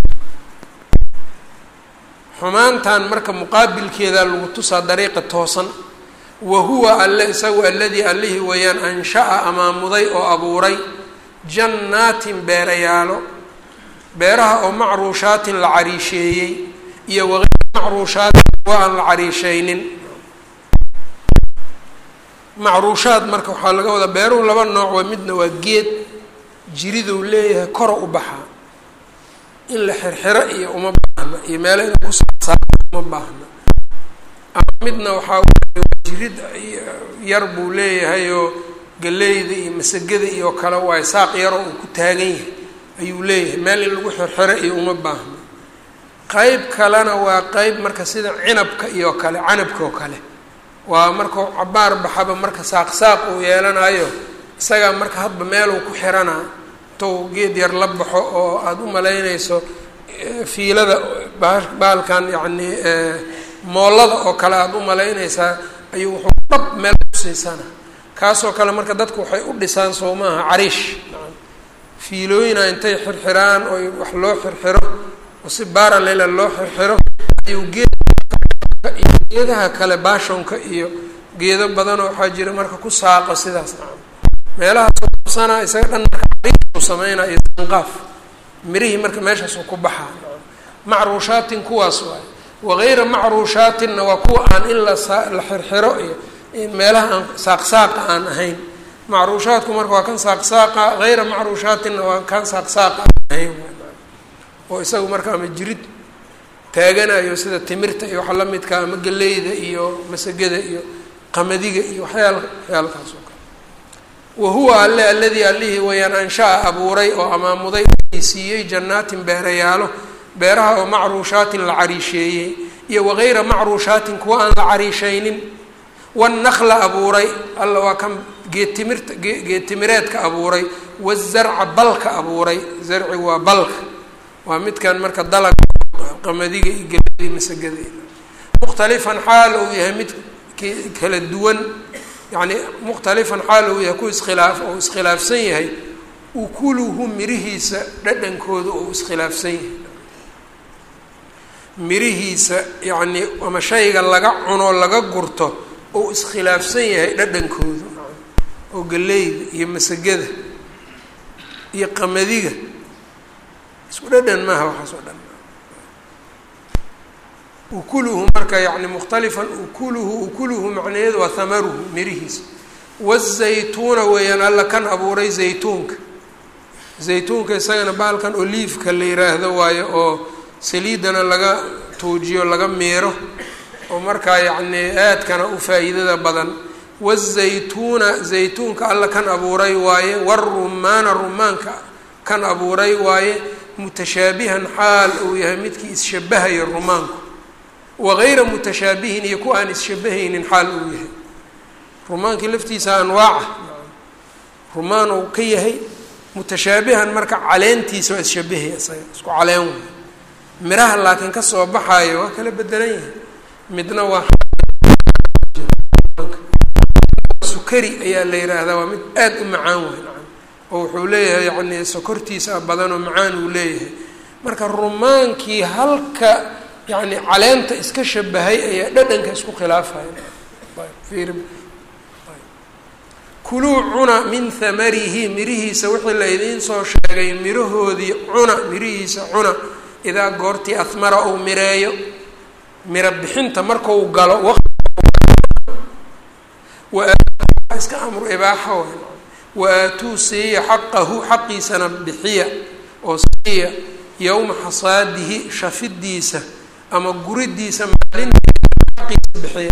xumaantan marka muqaabilkeeda lagu tusaa dariiqa toosan wahuwa alle isagu alladii allihii weeyaan ansha'a amaamuday oo abuuray jannaatin beerayaalo beeraha oo macruushaatin la cariisheeyey iyo wagayr macruushaatin kuwa aan la cariishaynin macruushaad marka waxaa laga wadaa beeruhu laba nooc waa midna waa geed jiriduu leeyahay koro u baxaa in la xirxiro iyo uma baahna iyo meelo ina kusaabsaaro uma baahna ama midna waxaa jirid yar buu leeyahay oo galeyda iyo masagada iyo kale waay saaq yaroo uu ku taagan yahay ayuu leeyahay meel in lagu xirxiro iyo uma baahna qayb kalena waa qayb marka sida cinabka iyo kale canabka oo kale waa markuu cabaar baxaba marka saaq uu yeelanayo isagaa marka hadba meeluu ku xiranaa intuu geed yar la baxo oo aada u malaynayso fiilada baalkan yacni moolada oo kale aada u malaynaysaa ayuu wuxuu dhab meel kusiisana kaasoo kale marka dadku waxay u dhisaan soo maaha cariish fiilooyina intay xirxiraan oo wax loo xirxiro oo si baaralela loo xirxiro ayuu geedaha kale baashonka iyo geedo badanoo waxaa jira marka ku saaqo sidaas meelahaasoo qabsanaa isaga dhan marka cariish u sameynaa iyo sanqaaf mirihii marka meeshaasuu ku baxaa macruushaatin kuwaas waayo wagayra macruushaatinna waa kuwa aan in la xirxiro iyo meelaha aan saaqsaaqa aan ahayn macruushaadku marka waa kan saaqsaaqa hayra macruushaatinna waa kan saaqsaaqa aan ahayn oo isagu marka ama jirid taaganayo sida timirta iyo waxa la midka ama galeyda iyo masagada iyo qamadiga iyo waxyaalkaas oo kale wahuwa alle alladii allihii wayaan ansha'a abuuray oo amaamuday siiyey jannaatin beerayaalo beeraha oo macruushaatin la cariisheeyey iyo wagayra macruushaatin kuwa aan la cariishaynin wannakla abuuray alla waa kan geed timireedka abuuray wazarca balka abuuray zarci waa balka waa midkan marka dalag qamadiga iyo geladii masagada mukhtalifan xaal uu yahay mid kala duwan yacni mukhtalifan xaal uu yahay ku iskhilaafsan yahay ukuluhu mirihiisa dhadhankooda oo iskhilaafsan yahay mirihiisa yacni ama shayga laga cuno laga gurto oo iskhilaafsan yahay dhadhankooda oo galeyda iyo masagada iyo qamadiga isku dhadhan maaha waxaas oo dhan ukuluhu marka yacni mukhtalifan ukuluhu macnaheedu waa hamaruhu mirihiisa wazaytuuna weeyaan alla kan abuuray zaytuunka isagana baalkan oliifka la yiraahdo waayo oo saliidana laga tuujiyo laga miiro oo markaa yacni aadkana u faa'iidada badan wazaytuuna zaytuunka alla kan abuuray waaye warumaana rumaanka kan abuuray waaye mutashaabihan xaal uu yahay midkii isshabahayo rumaanku wagayra mutashaabihin iyo kuwa aan isshabahaynin xaal uu yahay rumaankii laftiisa anwaaca rumaan uu ka yahay mutashaabihan marka caleentiisa waa isshabahay isaga isku caleen wey miraha laakiin kasoo baxaayo waa kala bedelan yahay midna waa sukari ayaa la yiraahdaa waa mid aada u macaan wey oo wuxuu leeyahay yacni sokortiisa badan oo macaan uu leeyahay marka rumaankii halka yacni caleenta iska shabahay ayaa dhadhanka isku khilaafaya kuluu cuna min hamarihi mirihiisa wixii la idiin soo sheegay mirahoodii cuna mirihiisa cuna idaa goortii ahmara uu mireeyo miro bixinta markau galo iska amru ibaaxa way waatuu siiya xaqahu xaqiisana bixiya oo siiya yowma xasaadihi shafidiisa ama guridiisa maalintiisa bixiya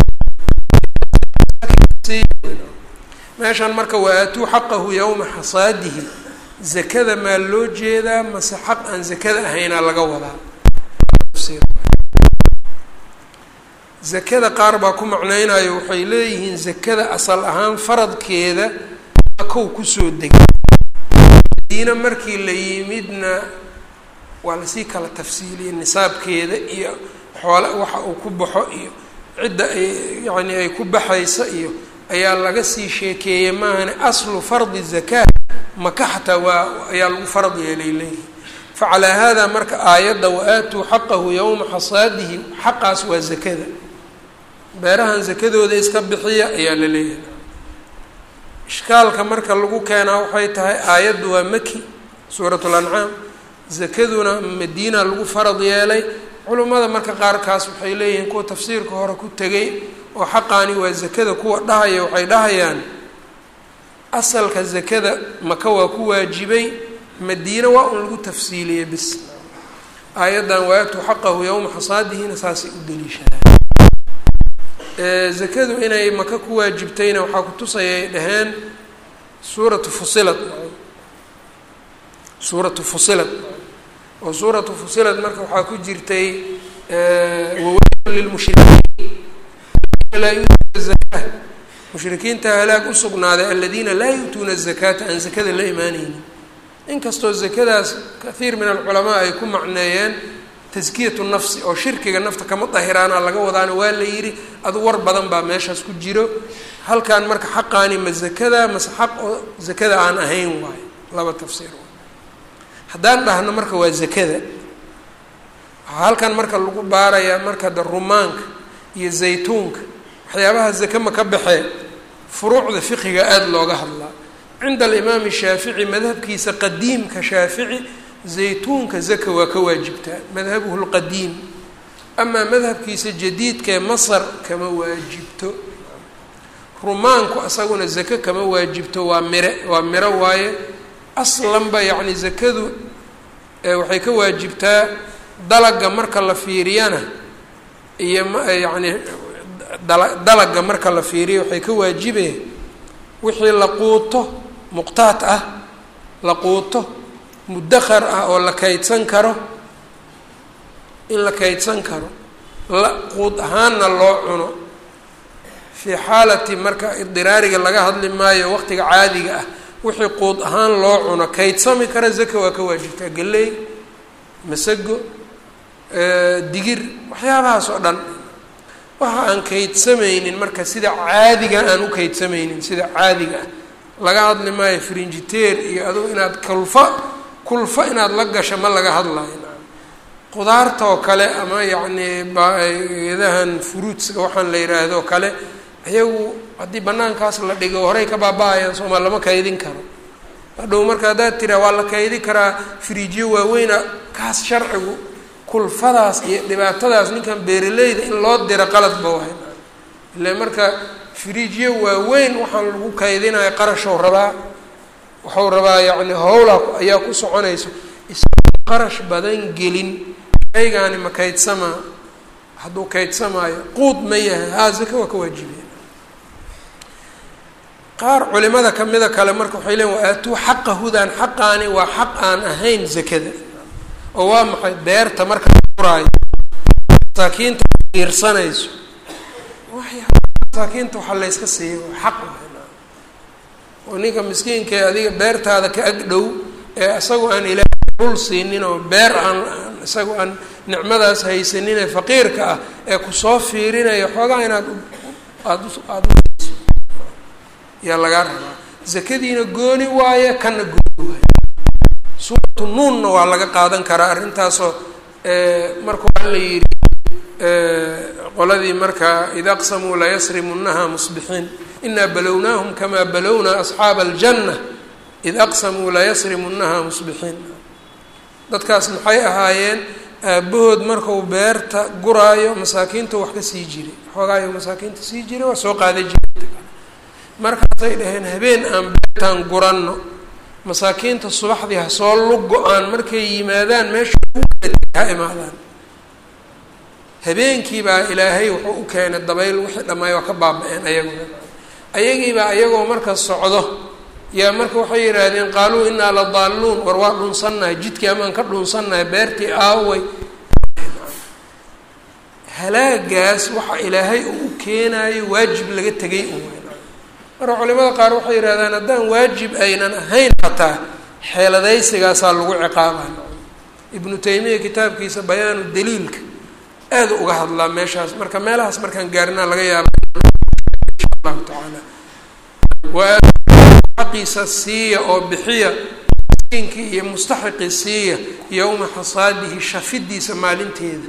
meeshan marka waatuu xaqahu yowma xasaadihi zakada maa loo jeedaa mase xaq aan zakada ahaynaa laga wadaa zakada qaar baa ku macnaynayo waxay leeyihiin zakada asal ahaan faradkeeda kow kusoo degay diina markii la yimidna waa lasii kala tafsiiliyey nisaabkeeda iyo xoola waxa uu ku baxo iyo cidda yani ay ku baxaysa iyo ayaa laga sii sheekeeyey maahane aslu fardi zakaa maka xataa waa ayaa lagu farad yeelay leeyihi facalaa haadaa marka aayadda wa-aatuu xaqahu yowma xasaadihi xaqaas waa zakada beerahan zakadooda iska bixiya ayaa la leeyahay ishkaalka marka lagu keenaa waxay tahay aayaddu waa maki suurat lancaam zakaduna madiina lagu farad yeelay culimmada marka qaarkaas waxay leeyihiin kuwa tafsiirka hore ku tegay oo xaqaani waa zakada kuwa dhahaya waxay dhahayaan asalka zakada maka waa ku waajibay madiina waa un lagu tafsiiliyey bis aayaddan waaatu xaqahu yowma xasaadihina saasay u daliishadaan zakadu inay maka ku waajibtayna waxaa ku tusayay dhaheen suuratu fusilad oo suuratu fusilad marka waxaa ku jirtay waweylun lilmushrikiin laa yu'tuuna zakaa mushrikiinta halaag u sugnaaday aladiina laa yu'tuuna zakaata aan zakada la imaanaynin inkastoo zakadaas kathiir min alculamaa ay ku macneeyeen taskiyatu nafsi oo shirkiga nafta kama dahiraana laga wadaana waa la yidhi adu war badan baa meeshaas ku jiro halkan marka xaqaani ma zakada mase xaq oo zakada aan ahayn waayo laba tafsiir haddaan dhahno marka waa zakada waxaa halkan marka lagu baarayaa marka da rumaanka iyo zaytuunka waxyaabaha zake ma ka baxee furuucda fiqiga aada looga hadlaa cinda alimaami shaafici madhabkiisa qadiimka shaafici zaytuunka zaka waa ka waajibtaa madhabuhu lqadiim amaa madhabkiisa jadiidka ee masar kama waajibto rumaanku asaguna zake kama waajibto waa miro waaye aslanba yacni zakadu waxay ka waajibtaa dalaga marka la fiiriyana iyo yacni dalaga marka la fiiriyo waxay ka waajibe wixii la quuto muqtaat ah la quuto mudakhar ah oo la kaydsan karo in la kaydsan karo la quud ahaanna loo cuno fii xaalati marka idiraariga laga hadli maayo waqtiga caadiga ah wixii quud ahaan loo cuno kaydsami kara zaka waa ka waajibtaa galley masago digir waxyaabahaas oo dhan waxa aan kaydsamaynin marka sida caadiga aan u kaydsamaynin sida caadiga ah laga hadli maayo frinjiteer iyo adugu inaad kulfa inaad la gasho ma laga hadlayo qudaarta oo kale ama yacni geedahan fruitska waxaan la yidhaahdo kale iyagu haddii banaankaas la dhigo horey ka baaba-ayaan soomaa lama kaydin karo hadhow marka haddaad tiraa waa la kaydi karaa firiijyo waaweyna kaas sharcigu kulfadaas iyo dhibaatadaas ninkan beeraleyda in loo diro qaladba wahay ila marka firiijyo waaweyn waxaan lagu kaydinayo qarashou rabaa waxau rabaa yacni howla ayaa ku soconayso isagoo qarash badan gelin shaygaani ma kaydsamaa hadduu kaydsamaayo quud ma yahay haa zaka waa ka waajibiya qaar culimada kamida kale marka waxay leeyiin wa-aatuu xaqa hudaan xaqaani waa xaq aan ahayn zakada oo waa maxay beerta marka uraayo masaakiinta fiirsanayso masaakiinta waxaa layska siiya xaq oo ninka miskiinka ee adiga beertaada ka ag dhow ee isagoo aan ilaahay dhul siinin oo beer aan isagoo aan nicmadaas haysanin ee faqiirka ah ee kusoo fiirinayo xoogaa inaad aada yaa lagaa rabaa zakadiina gooni waaye kana gooni waaye suuratu nuunna waa laga qaadan karaa arrintaasoo marka waa la yidhi qoladii markaa id aqsamuu layasrimunaha musbixiin inaa balownaahum kamaa balownaa asxaaba aljanna id aqsamuu layasrimunaha musbixiin dadkaas maxay ahaayeen aabahood markau beerta guraayo masaakiinta wax ka sii jiray xoogaayo masaakiinta sii jiray waa soo qaaday jiray markaasay dhaheen habeen aan beertaan guranno masaakiinta subaxdii ha soo lug go-aan markay yimaadaan meesha ha imaadaan habeenkii baa ilaahay wuxuu u keenay dabayl wixii dhammaay waa ka baaba-een ayaguna ayagiibaa ayagoo marka socdo yaa marka waxay yidhaahdeen qaaluu inaa la daalluun war waa dhunsannahay jidkii amaan ka dhunsannahay beertii aaway halaagaas waxa ilaahay uu keenayo waajib laga tegay marka culimada qaar waxay yiraahdaan haddaan waajib aynan ahayn hataa xeeladaysigaasaa lagu ciqaabaa. ibnu taymiya kitaabkiisa bayaanu daliilka aad uga hadlaa meeshaas, marka meelahaas markaan gaarnaa laga yaaba insha allahu tacaala. waa xaqiisa siiya oo bixiya inkii iyo mustaxiqi siiya yowma xasaadihi shafidiisa maalinteeda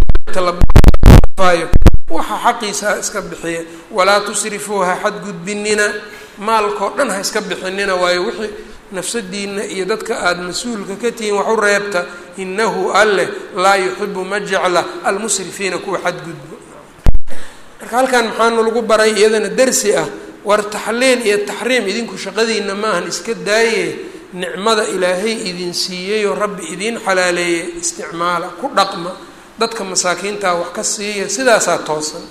waxa xaqiisa iska bixiya. walaa tusrifuuha xadgudbinina, maalkoo dhan ha iska bixinina, waayo wixii nafsadiina iyo dadka aada mas-uulka ka tihiin wax u reebta. inahu alleh laa yuxibu ma jecla almusrifiina kuwa xadgudbo. marka halkan maxaanu lagu baray iyadana dersi ah, war taxliil iyo taxriim idinku shaqadiina maahan, iska daaye nicmada ilaahay idin siiyey oo rabbi idiin xalaaleeyey isticmaala, ku dhaqma, dadka masaakiintaa wax ka siiya, sidaasaa toosan.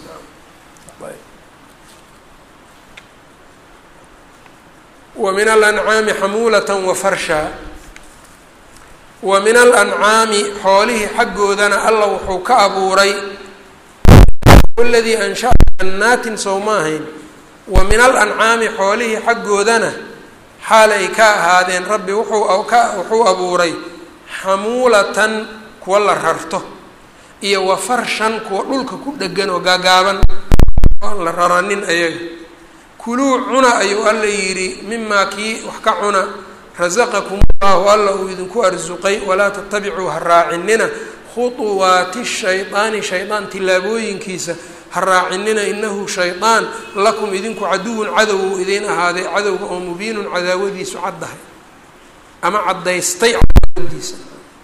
wa min alancaami xamuulatan wa farshaa, wa min alancaami xoolihii xaggoodana alla wuxuu ka abuuray waladii ansha'a jannaatin sow ma ahayn. wa min alancaami xoolihii xaggoodana xaal ay ka ahaadeen rabbi wuxuu abuuray xamuulatan kuwa la rarto iyo wa farshan kuwa dhulka ku dhegan oo gaagaaban oon la raranin ayaga. kuluu cuna ayuu alla yidhi mimaa kii wax ka cuna rasaqakum allahu alla uu idinku arsuqay, walaa tatabicuu ha raacinina khuطuwaati shaydaani shaydaan tillaabooyinkiisa ha raacinina, inahu shaydaan lakum idinku caduwun cadow uu idiin ahaaday, cadowga oo mubiinun cadaawadiisu caddahay ama caddaystay cadaawadiisa.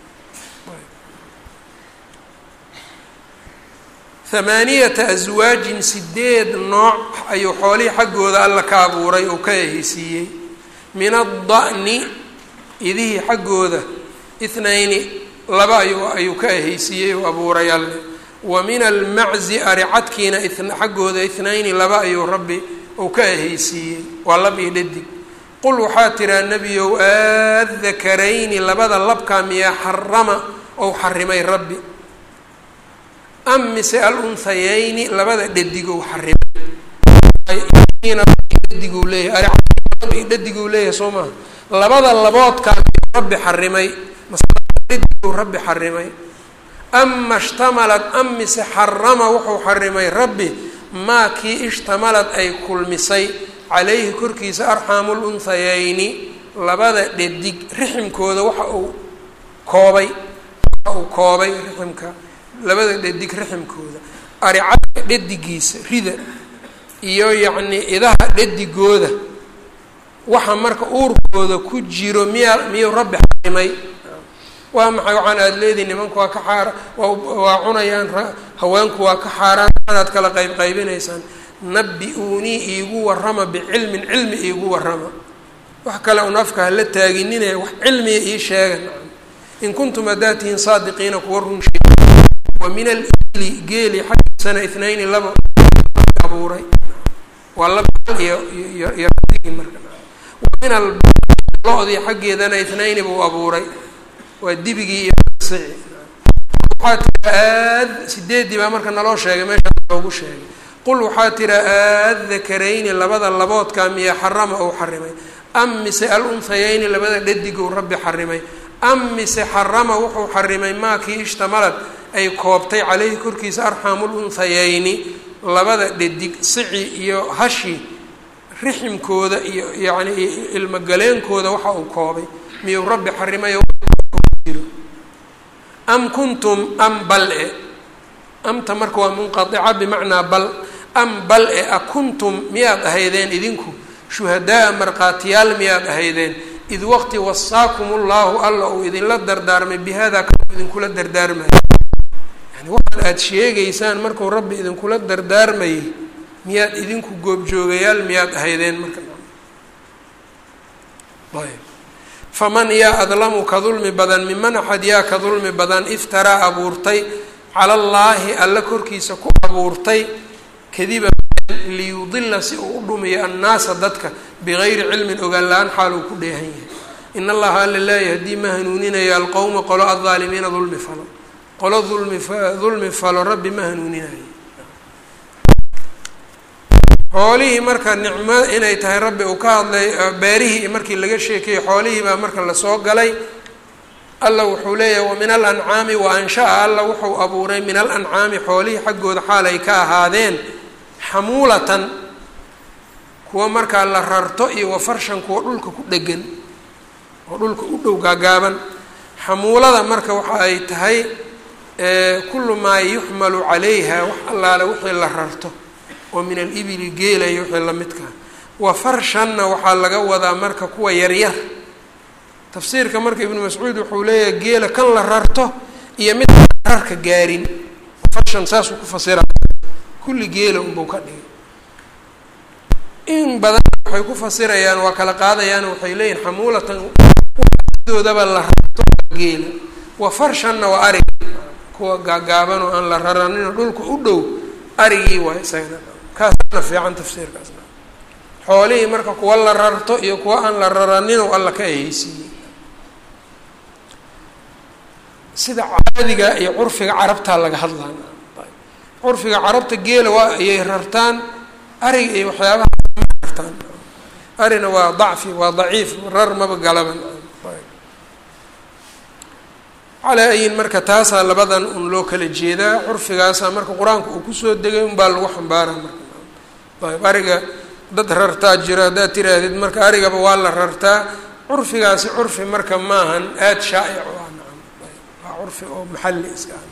8 aswaajin 8 nooc ayuu xoolihii xaggooda alla ka abuuray oo ka eheysiiyey. min adda'ni idihii xaggooda 2 ayuu ka eheysiiyey oo abuuray alle. wa min almaczi aricadkiina xaggooda 2 ayuu rabbi ou ka eheysiiyey, waa lab iyo dhadig. qul waxaa tiraa nebiyow aadakarayni labada labkaa miyaa xarama ou xarimay rabbi, am mise alunhayayni labada dhadigou xarimay. dhadiguu leeyahay dhadiguu leeyahay soo maha, labada laboodkaa rabbi xarimay dhadiguu rabbi xarimay. ama ishtamalad am mise xarama wuxuu xarimay rabbi maa kii ishtamalad ay kulmisay calayhi korkiisa arxaamu lunhayayni labada dhadig riximkooda waxa uu koobay riximka labada dhadig riximkooda, aricadka dhadigiisa rida iyo yacnii idaha dhadigooda waxa marka uurkooda ku jiro miyuu rabbi xarimay. waa maxay waxaan aada leedihi nimanku waa ka waa cunayaan, haweenku waa ka xaaraan, aad kala qaybinaysaan. nabi-uunii iigu warrama bicilmin, cilmi iigu warrama, wax kale un afka hala taagininaya, wax cilmiga ii sheega. in kuntum haddaad tihiin saadiqiina kuwa run sheega. wa min alibli geeli xaggiisana 2 abuuray, waa laba iyo marka. wa min lo-dii xaggeedana 2 buu abuuray, waa dibigii iyo sici. waxaa tira 8 baa marka naloo sheegay, meesha loogu sheegay. qul waxaa tira aadakarayni labada laboodkaa miya xarama ou xarimay, am mise alunhayayni labada dhadigou rabbi xarimay, am mise xarama wuxuu xarimay maa kii ishtamalad ay koobtay caleyhi korkiisa arxaamulunhayayni labada dhadig sici iyo hashi riximkooda iyo yacni ilmagaleenkooda waxa uu koobay miyuu rabbi xarimayo jiro. am kuntum am bal-e, amta marka waa munqadica bimacnaa bal. am bal-e akuntum miyaad ahaydeen idinku shuhadaa markhaatiyaal miyaad ahaydeen id waqti wasaakum ullahu alla uu idinla dardaarmay bihaada ka idinkula dardaarmay. yani waxaad aada sheegaysaan markuu rabbi idinkula dardaarmayay miyaad idinku goobjoogayaal miyaad ahaydeen marka. ayb faman yaa adlamu ka dulmi badan miman axad yaa ka dulmi badan iftaraa abuurtay cala allaahi alla korkiisa ku abuurtay kadiba liyudila si uu u dhumiyo annaasa dadka bigayri cilmin ogaan la-aan xaal uu ku dheehan yahay. in allaha alla laa yahdii ma hanuuninayo alqowma qolo aldaalimiina dulmi falo. qolo dulmi falo rabbi ma hanuuninayo. xoolihii marka nicmo inay tahay rabbi uu ka hadlay beerihii markii laga sheekayey xoolihii baa marka lasoo galay. alla wuxuu leeyahay wamin alancaami wa ansha'a alla wuxuu abuuray min alancaami xoolihii xaggooda xaalay ka ahaadeen xamuulatan kuwa markaa la rarto iyo wafarshan kuwa dhulka ku dhegan oo dhulka u dhow gaagaaban. xamuulada marka waxa ay tahay kullu maa yuxmalu calayha wax allaale wixii la rarto oo min alibili geela iyo wixii lamidkaa. wafarshanna waxaa laga wadaa marka kuwa yaryar. tafsiirka marka ibnu mascuud wuxuu leeyahay geela kan la rarto iyo mid rarka gaarin. wafarshan saasuu ku fasira kulli geela unbuu ka dhigay. in badan waxay ku fasirayaan waa kala qaadayaan waxay leeyihin xamuulatan doodaba la rarto geela. wafarshanna waa arig kuwa gaagaaban oo aan la raranin dhulka u dhow arigii waa isagana kaasna fiican tafsiirkaasna. xoolihii marka kuwa la rarto iyo kuwa aan la raranin oo alla ka ehaysiiyey. sida caadiga iyo curfiga carabtaa laga hadlaa. curfiga carabta geela waa ayay rartaan, ariga iyo waxyaabaha rartaan. arina waa dacfi waa daciif rar maba galaban. calaa ayin marka taasaa labadan un loo kala jeedaa. curfigaasaa marka qur-aanka uu kusoo degay unbaa lagu xambaaraa marka. ayb ariga dad rartaa jiro haddaad tiraahdid marka arigaba waa la rartaa. curfigaasi curfi marka maahan aada shaa'ic u ah. nacam waa curfi oo maxalli iska ah.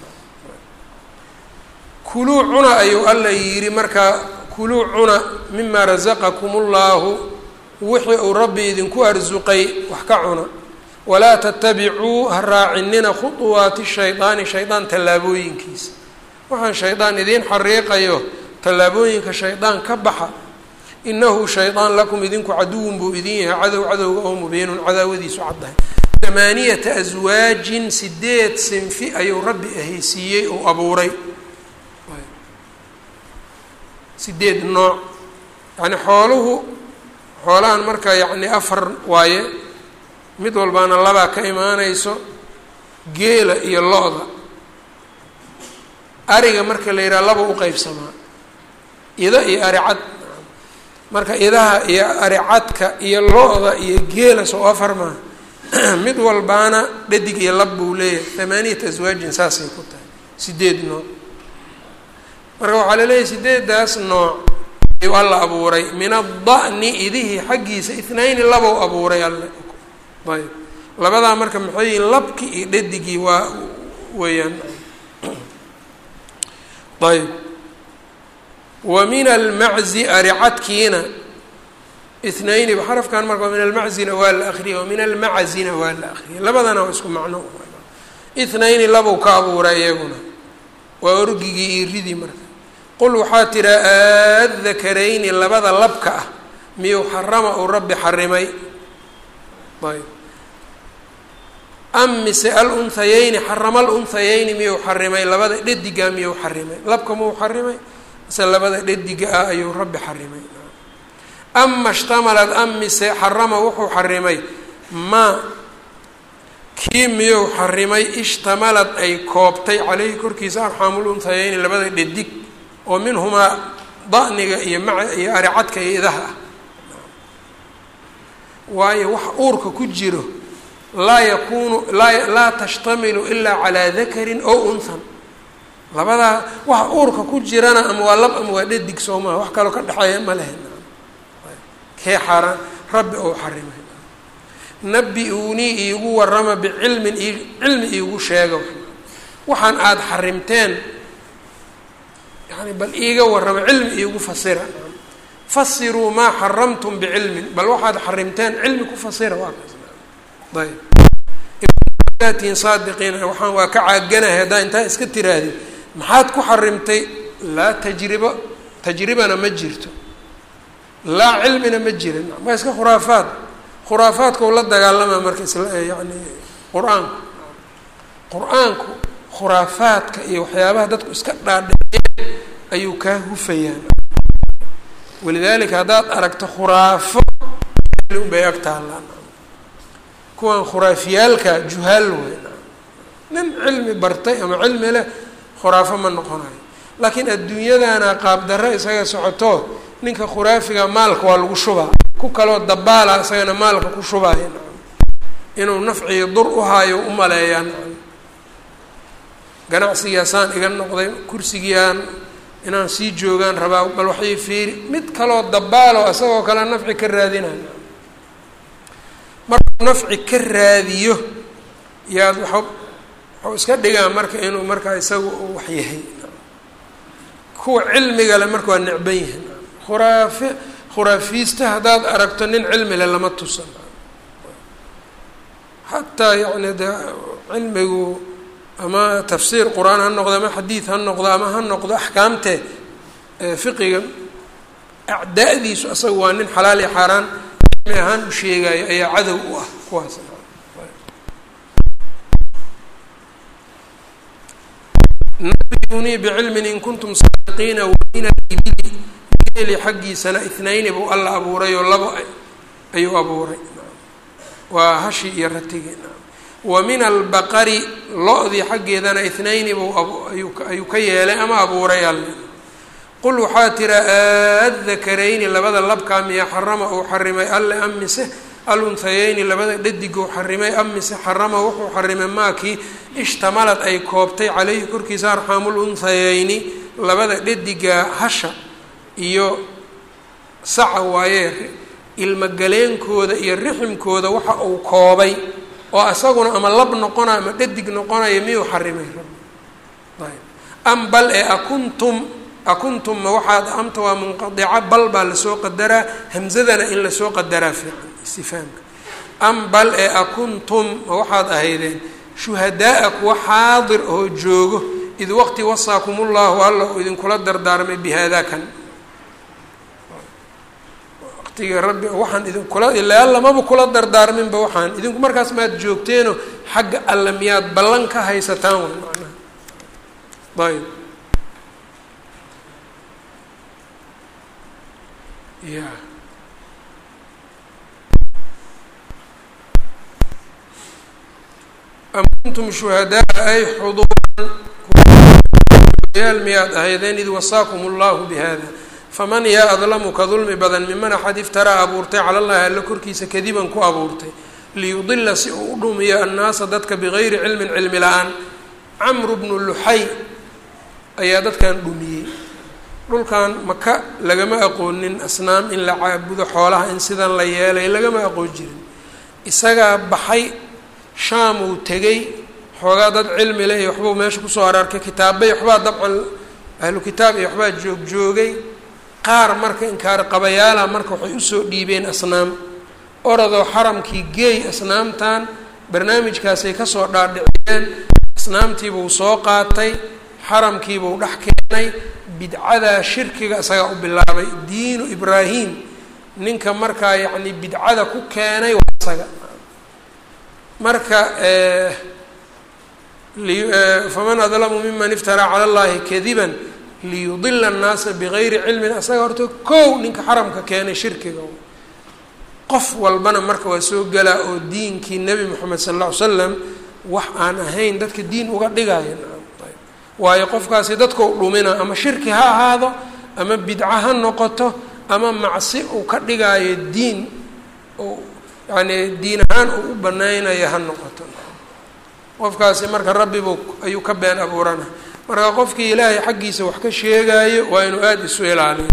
kuluu cuna ayuu alla yidhi marka kuluu cuna mima rasaqakum ullahu wixii uu rabbi idinku arsuqay wax ka cuna. walaa tatabicuu ha raacinina khuطuwaati shaydaani shaydaan tallaabooyinkiisa. waxaan shaydaan idiin xariiqayo tallaabooyinka shaydaan ka baxa. inahu shaydaan lakum idinku caduwun buu idin yahay cadowga oo mubiinun cadaawadiisu caddahay. 8 aswaajin 8 sinfi ayuu rabbi ahaysiiyey oo abuuray. 8 nooc yani xoolahan marka yani 4 waaye mid walbaana 2 ka imaanayso. geela iyo lo-da. ariga marka la yidhaha 2 u qeybsamaa ida iyo ari cad. marka idaha iyo ari cadka iyo lo-da iyo geela soo 4 maa mid walbaana dhadig iyo lab buu leeyahay. 8 aswaajin saasay ku tahay 8 nooc. marka waxaa la leeyahay 8daas nooc ayuu alla abuuray. min ada'ni idihii xaggiisa 2 2 abuuray alle. ayb labadaa marka maxay yihiin labkii iyo dhadigii waa weeyaan. ayb wa min almaczi aricadkiina 2 xarafkan marka min almaczina waa la akriyay wa min almacazina waa la akriyay. labadana waa isku macno. 2 2 ka abuuray iyaguna waa orgigii iyo ridii. marka qul waxaa tiraa addakarayni labada labka ah miyuu xarama uu rabbi xarimay. ayb am mise alunhayeyni xarama alunhayeyni miyuu xarimay labada dhadigaa miyuu xarimay. labka muu xarimay mise labada dhadiga ah ayuu rabbi xarimay. ama ishtamalad am mise xarama wuxuu xarimay maa kii miyuu xarimay ishtamalad ay koobtay caleyhi korkiisa arxaamul unhayeyni labada dhadig oo minhumaa da'niga iyo iyo aricadka iyo idaha ah. waayo wax uurka ku jiro laa yakunu laa tashtamilu ilaa calaa dakarin ow unhan. labadaa wax uurka ku jirana ama waa lab ama waa dhadig soo maha wax kaloo ka dhexeeya ma lehen. kee xaaraan rabbi ou xarimay. nabi-uunii iigu warama bicilmin cilmi iigu sheega waxaan aada xarimteen yani bal iiga warrama cilmi iigu fasira. fasiruu maa xaramtum bicilmin bal waxaad xarimteen cilmi ku fasira. waa kaas ayb saadiqiin waxaan waa ka caaganahay haddaa intaa iska tiraahdi maxaad ku xarimtay. laa tajribana ma jirto laa cilmina ma jirin. waa iska khuraafaadkau la dagaalama marka yani qur-aanku khuraafaadka iyo waxyaabaha dadku iska dhaadhiceen ayuu kaa hufayaan. walidaalika haddaad aragto khuraafo unbay ag taallaan. kuwan khuraafiyaalka juhaal wey nin cilmi bartay ama cilmi leh khuraafo ma noqonayo. laakiin adduunyadana qaab darro isaga socoto ninka khuraafiga maalka waa lagu shubaa, ku kaloo dabaala isagana maalka ku shubaya inuu nafciyo dur u haayo u maleeyaan. ganacsigaasaan iga noqday, kursigiiaan inaan sii joogaan rabaa, bal waxay fiiri mid kaloo dabaalo isagoo kale nafci ka raadinaya. markuu nafci ka raadiyo yaad waxuu iska dhigaa marka inuu markaa isaga u waxyahay. kuwa cilmiga le marka waa necban yihin. khuraafiista haddaad aragto nin cilmi le lama tusan, xataa yacni de cilmigu ama tafsiir qur-aan ha noqdo ama xadiid ha noqdo ama ha noqdo axkaamte fiqiga acdaa'diisu asaga waa nin xalaal iyo xaaraan cilmi ahaan u sheegayo ayaa cadow u ah kuwaas. nabiyunii bicilmin in kuntum saadiqiina wamin alibili geeli xaggiisana ithnayni buu alla abuuray oo labo ayuu abuuray, waa hashi iyo ratigi. wa min albaqari lo-dii xaggeedana ithnayni buu ayuu ka yeelay ama abuuray alle. qul waxaa tira aadakarayni labada labkaa miya xarama uu xarimay alle am mise alunhayeyni labada dhadiguu xarimay am mise xarama wuxuu xarimay maakii ishtamalad ay koobtay caleyhi korkiisa arxaamul unhayeyni labada dhadiga hasha iyo saca waaye ilmagaleenkooda iyo riximkooda waxa uu koobay oo isaguna ama lab noqonayo ama dhadig noqonayo miyuu xarimay ayb am bal ee akuntum ma waxaad amta waa munqadica bal baa lasoo qadaraa hamsadana in lasoo qadaraa fiican istifaamka. am bal ee akuntum ma waxaad ahaydeen shuhadaa kuwa xaadir oo joogo id waqti wasaakum ullahu alla uu idinkula dardaarmay bihaada kan waqtiga rabbi waxaan idinkula ilaa alla maba kula dardaarminba waxaan idinku markaas maad joogteeno xagga alla miyaad ballan ka haysataan way macnaha ayb ya am kuntum shuhadaa ay xuduuran yaal miyaad ahaydeen id wasaakum allahu bihada faman yaa adlamu ka dulmi badan miman axad iftaraa abuurtay cala allahi alla korkiisa kadiban ku abuurtay liyudila si uu u dhumiyo annaasa dadka bigayri cilmin cilmi la-aan. camru bnu luxay ayaa dadkan dhumiyey. dhulkan maka lagama aqoonin asnaam in la caabudo, xoolaha in sidan la yeelay lagama aqoon jirin. isagaa baxay shaam uu tegey, xoogaa dad cilmi leh iyo waxbuu meesha kusoo ararkay, kitaabbay waxbaa dabcan ahlu kitaab iyo waxbaa joogjoogay. qaar marka inkaar qabayaala marka waxay usoo dhiibeen asnaam, orodoo xaramkii geey asnaamtan, barnaamijkaasay kasoo dhaadhiciyeen. asnaamtiibuu soo qaatay, xaramkiibuu dhex keenay, bidcadaa shirkiga isagaa u bilaabay. diinu ibraahim ninka markaa yacni bidcada ku keenay waa isaga. marka faman adlamu miman iftaraa cala allahi kadiban liyudila annaasa bigayri cilmin, asaga horta kow ninka xaramka keenay shirkiga. qof walbana marka waa soo galaa oo diinkii nebi moxamed sala alla ly slam wax aan ahayn dadka diin uga dhigaya. waayo qofkaasi dadkau dhumina, ama shirki ha ahaado ama bidco ha noqoto ama macsi uu ka dhigaayo diin oo yacni diin ahaan uu u banaynaya ha noqoto. qofkaasi marka rabbibuu ayuu ka been abuurana. marka qofkii ilaahay xaggiisa wax ka sheegaayo waa inuu aada isu ilaaliyo.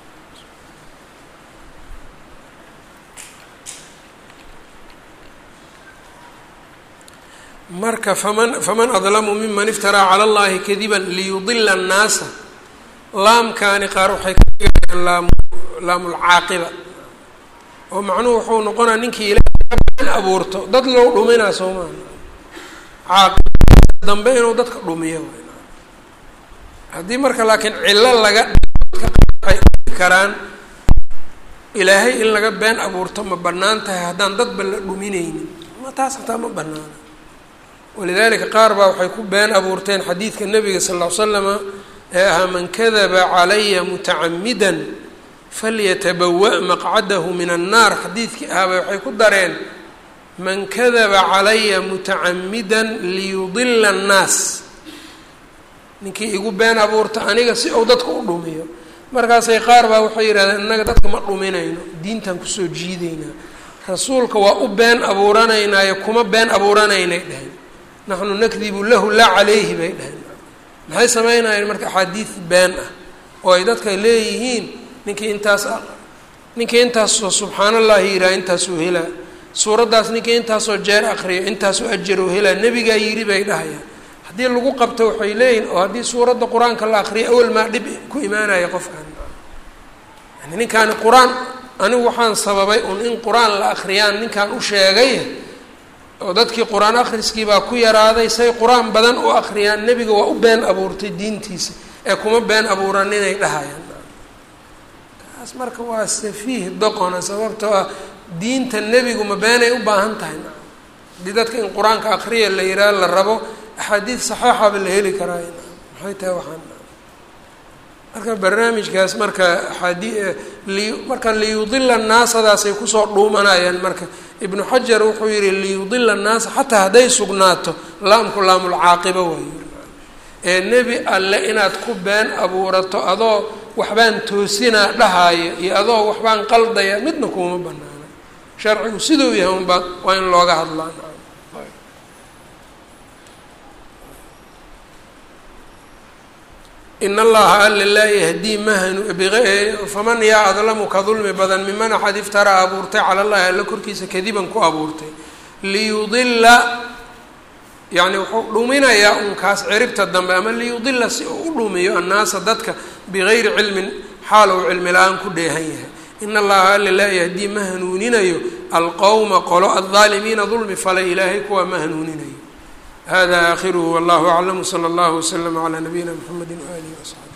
marka faman adlamu miman iftaraa cala allahi kadiban liyudila annaasa, laamkaani qaar waxay ka dhigayaan laamulcaaqiba oo macnuhu wuxuu noqonaa ninkii ilaahay ka been abuurto dad loo dhuminaa soo maa caaqiba dambe inuu dadka dhumiyo. haddii marka laakiin cillo laga waxay karaan ilaahay in laga been abuurto ma bannaan tahay haddaan dadba la dhuminaynin, ma taas hataa ma bannaana. walidaalika qaar baa waxay ku been abuurteen xadiidka nebiga sal ll ly slama ee ahaa man kadaba calaya mutacamidan falyatabawa' maqcadahu min annaar. xadiidkii ahaaba waxay ku dareen man kadaba calaya mutacamidan liyudila annaas ninkii igu been abuurta aniga si uu dadka u dhumiyo. markaasay qaar baa waxay yidhahdeen innaga dadka ma dhuminayno, diintan kusoo jiideynaa, rasuulka waa u been abuuranaynaayo kuma been abuuranaynay dheheen, naxnu nakdibu lahu laa calayhi bay dheheen. maxay samaynayeen marka axaadiid been ah oo ay dadka leeyihiin ninkii intaasoo subxaan allahi yidhaha intaasuu helaa, suuraddaas ninkii intaasoo jeer akriya intaasoo ajaruu helaa, nebigaa yidhi bay dhahayaan. haddii lagu qabto waxay leeyihin oo haddii suuradda qur-aanka la akriyo awal maa dhib ku imaanaya qofkan, yani ninkaani qur-aan anigu waxaan sababay un in qur-aan la akriyaan ninkaan u sheegay oo dadkii qur-aan akhriskii baa ku yaraaday, say qur-aan badan u akriyaan nebiga waa u been abuurtay diintiisa ee kuma been abuuran inay dhahayaan. kaas marka waa safiih doqona, sababtoo ah diinta nebigu ma beenay u baahan tahay. haddii dadka in qur-aanka akriya la yidhaha la rabo axaadiid saxeixaba la heli karaa, maxay tahay waxaan marka barnaamijkaas marka marka liyudila annaasadaasay kusoo dhuumanayaan. marka ibnu xajar wuxuu yihi liyudila annaasa xataa hadday sugnaato laamku laamulcaaqiba waayo, ee nebi alle inaad ku been abuurato adoo waxbaan toosinaa dhahaayo iyo adoo waxbaan qaldaya midna kuuma banaana. sharcigu siduu yahay unbaa waa in looga hadlaa. in allaha alla laa yahdii faman yaa adlamu ka dulmi badan miman axad iftaraa abuurtay cala allahi alla korkiisa kadiban ku abuurtay liyudila, yani wuxuu dhuminayaa unkaas ciribta dambe, ama liyudila si uu u dhumiyo annaasa dadka bigayri cilmin xaal uu cilmi la-aan ku dheehan yahay. in allaha alla laa yahdii ma hanuuninayo alqowma qolo aldaalimiina dulmi falay ilaahay kuwa ma hanuuninayo. hada aakhiruhu wallahu aclam, sala allahu waslama calaa nabiyina mxamedi waalihi wasaxbi.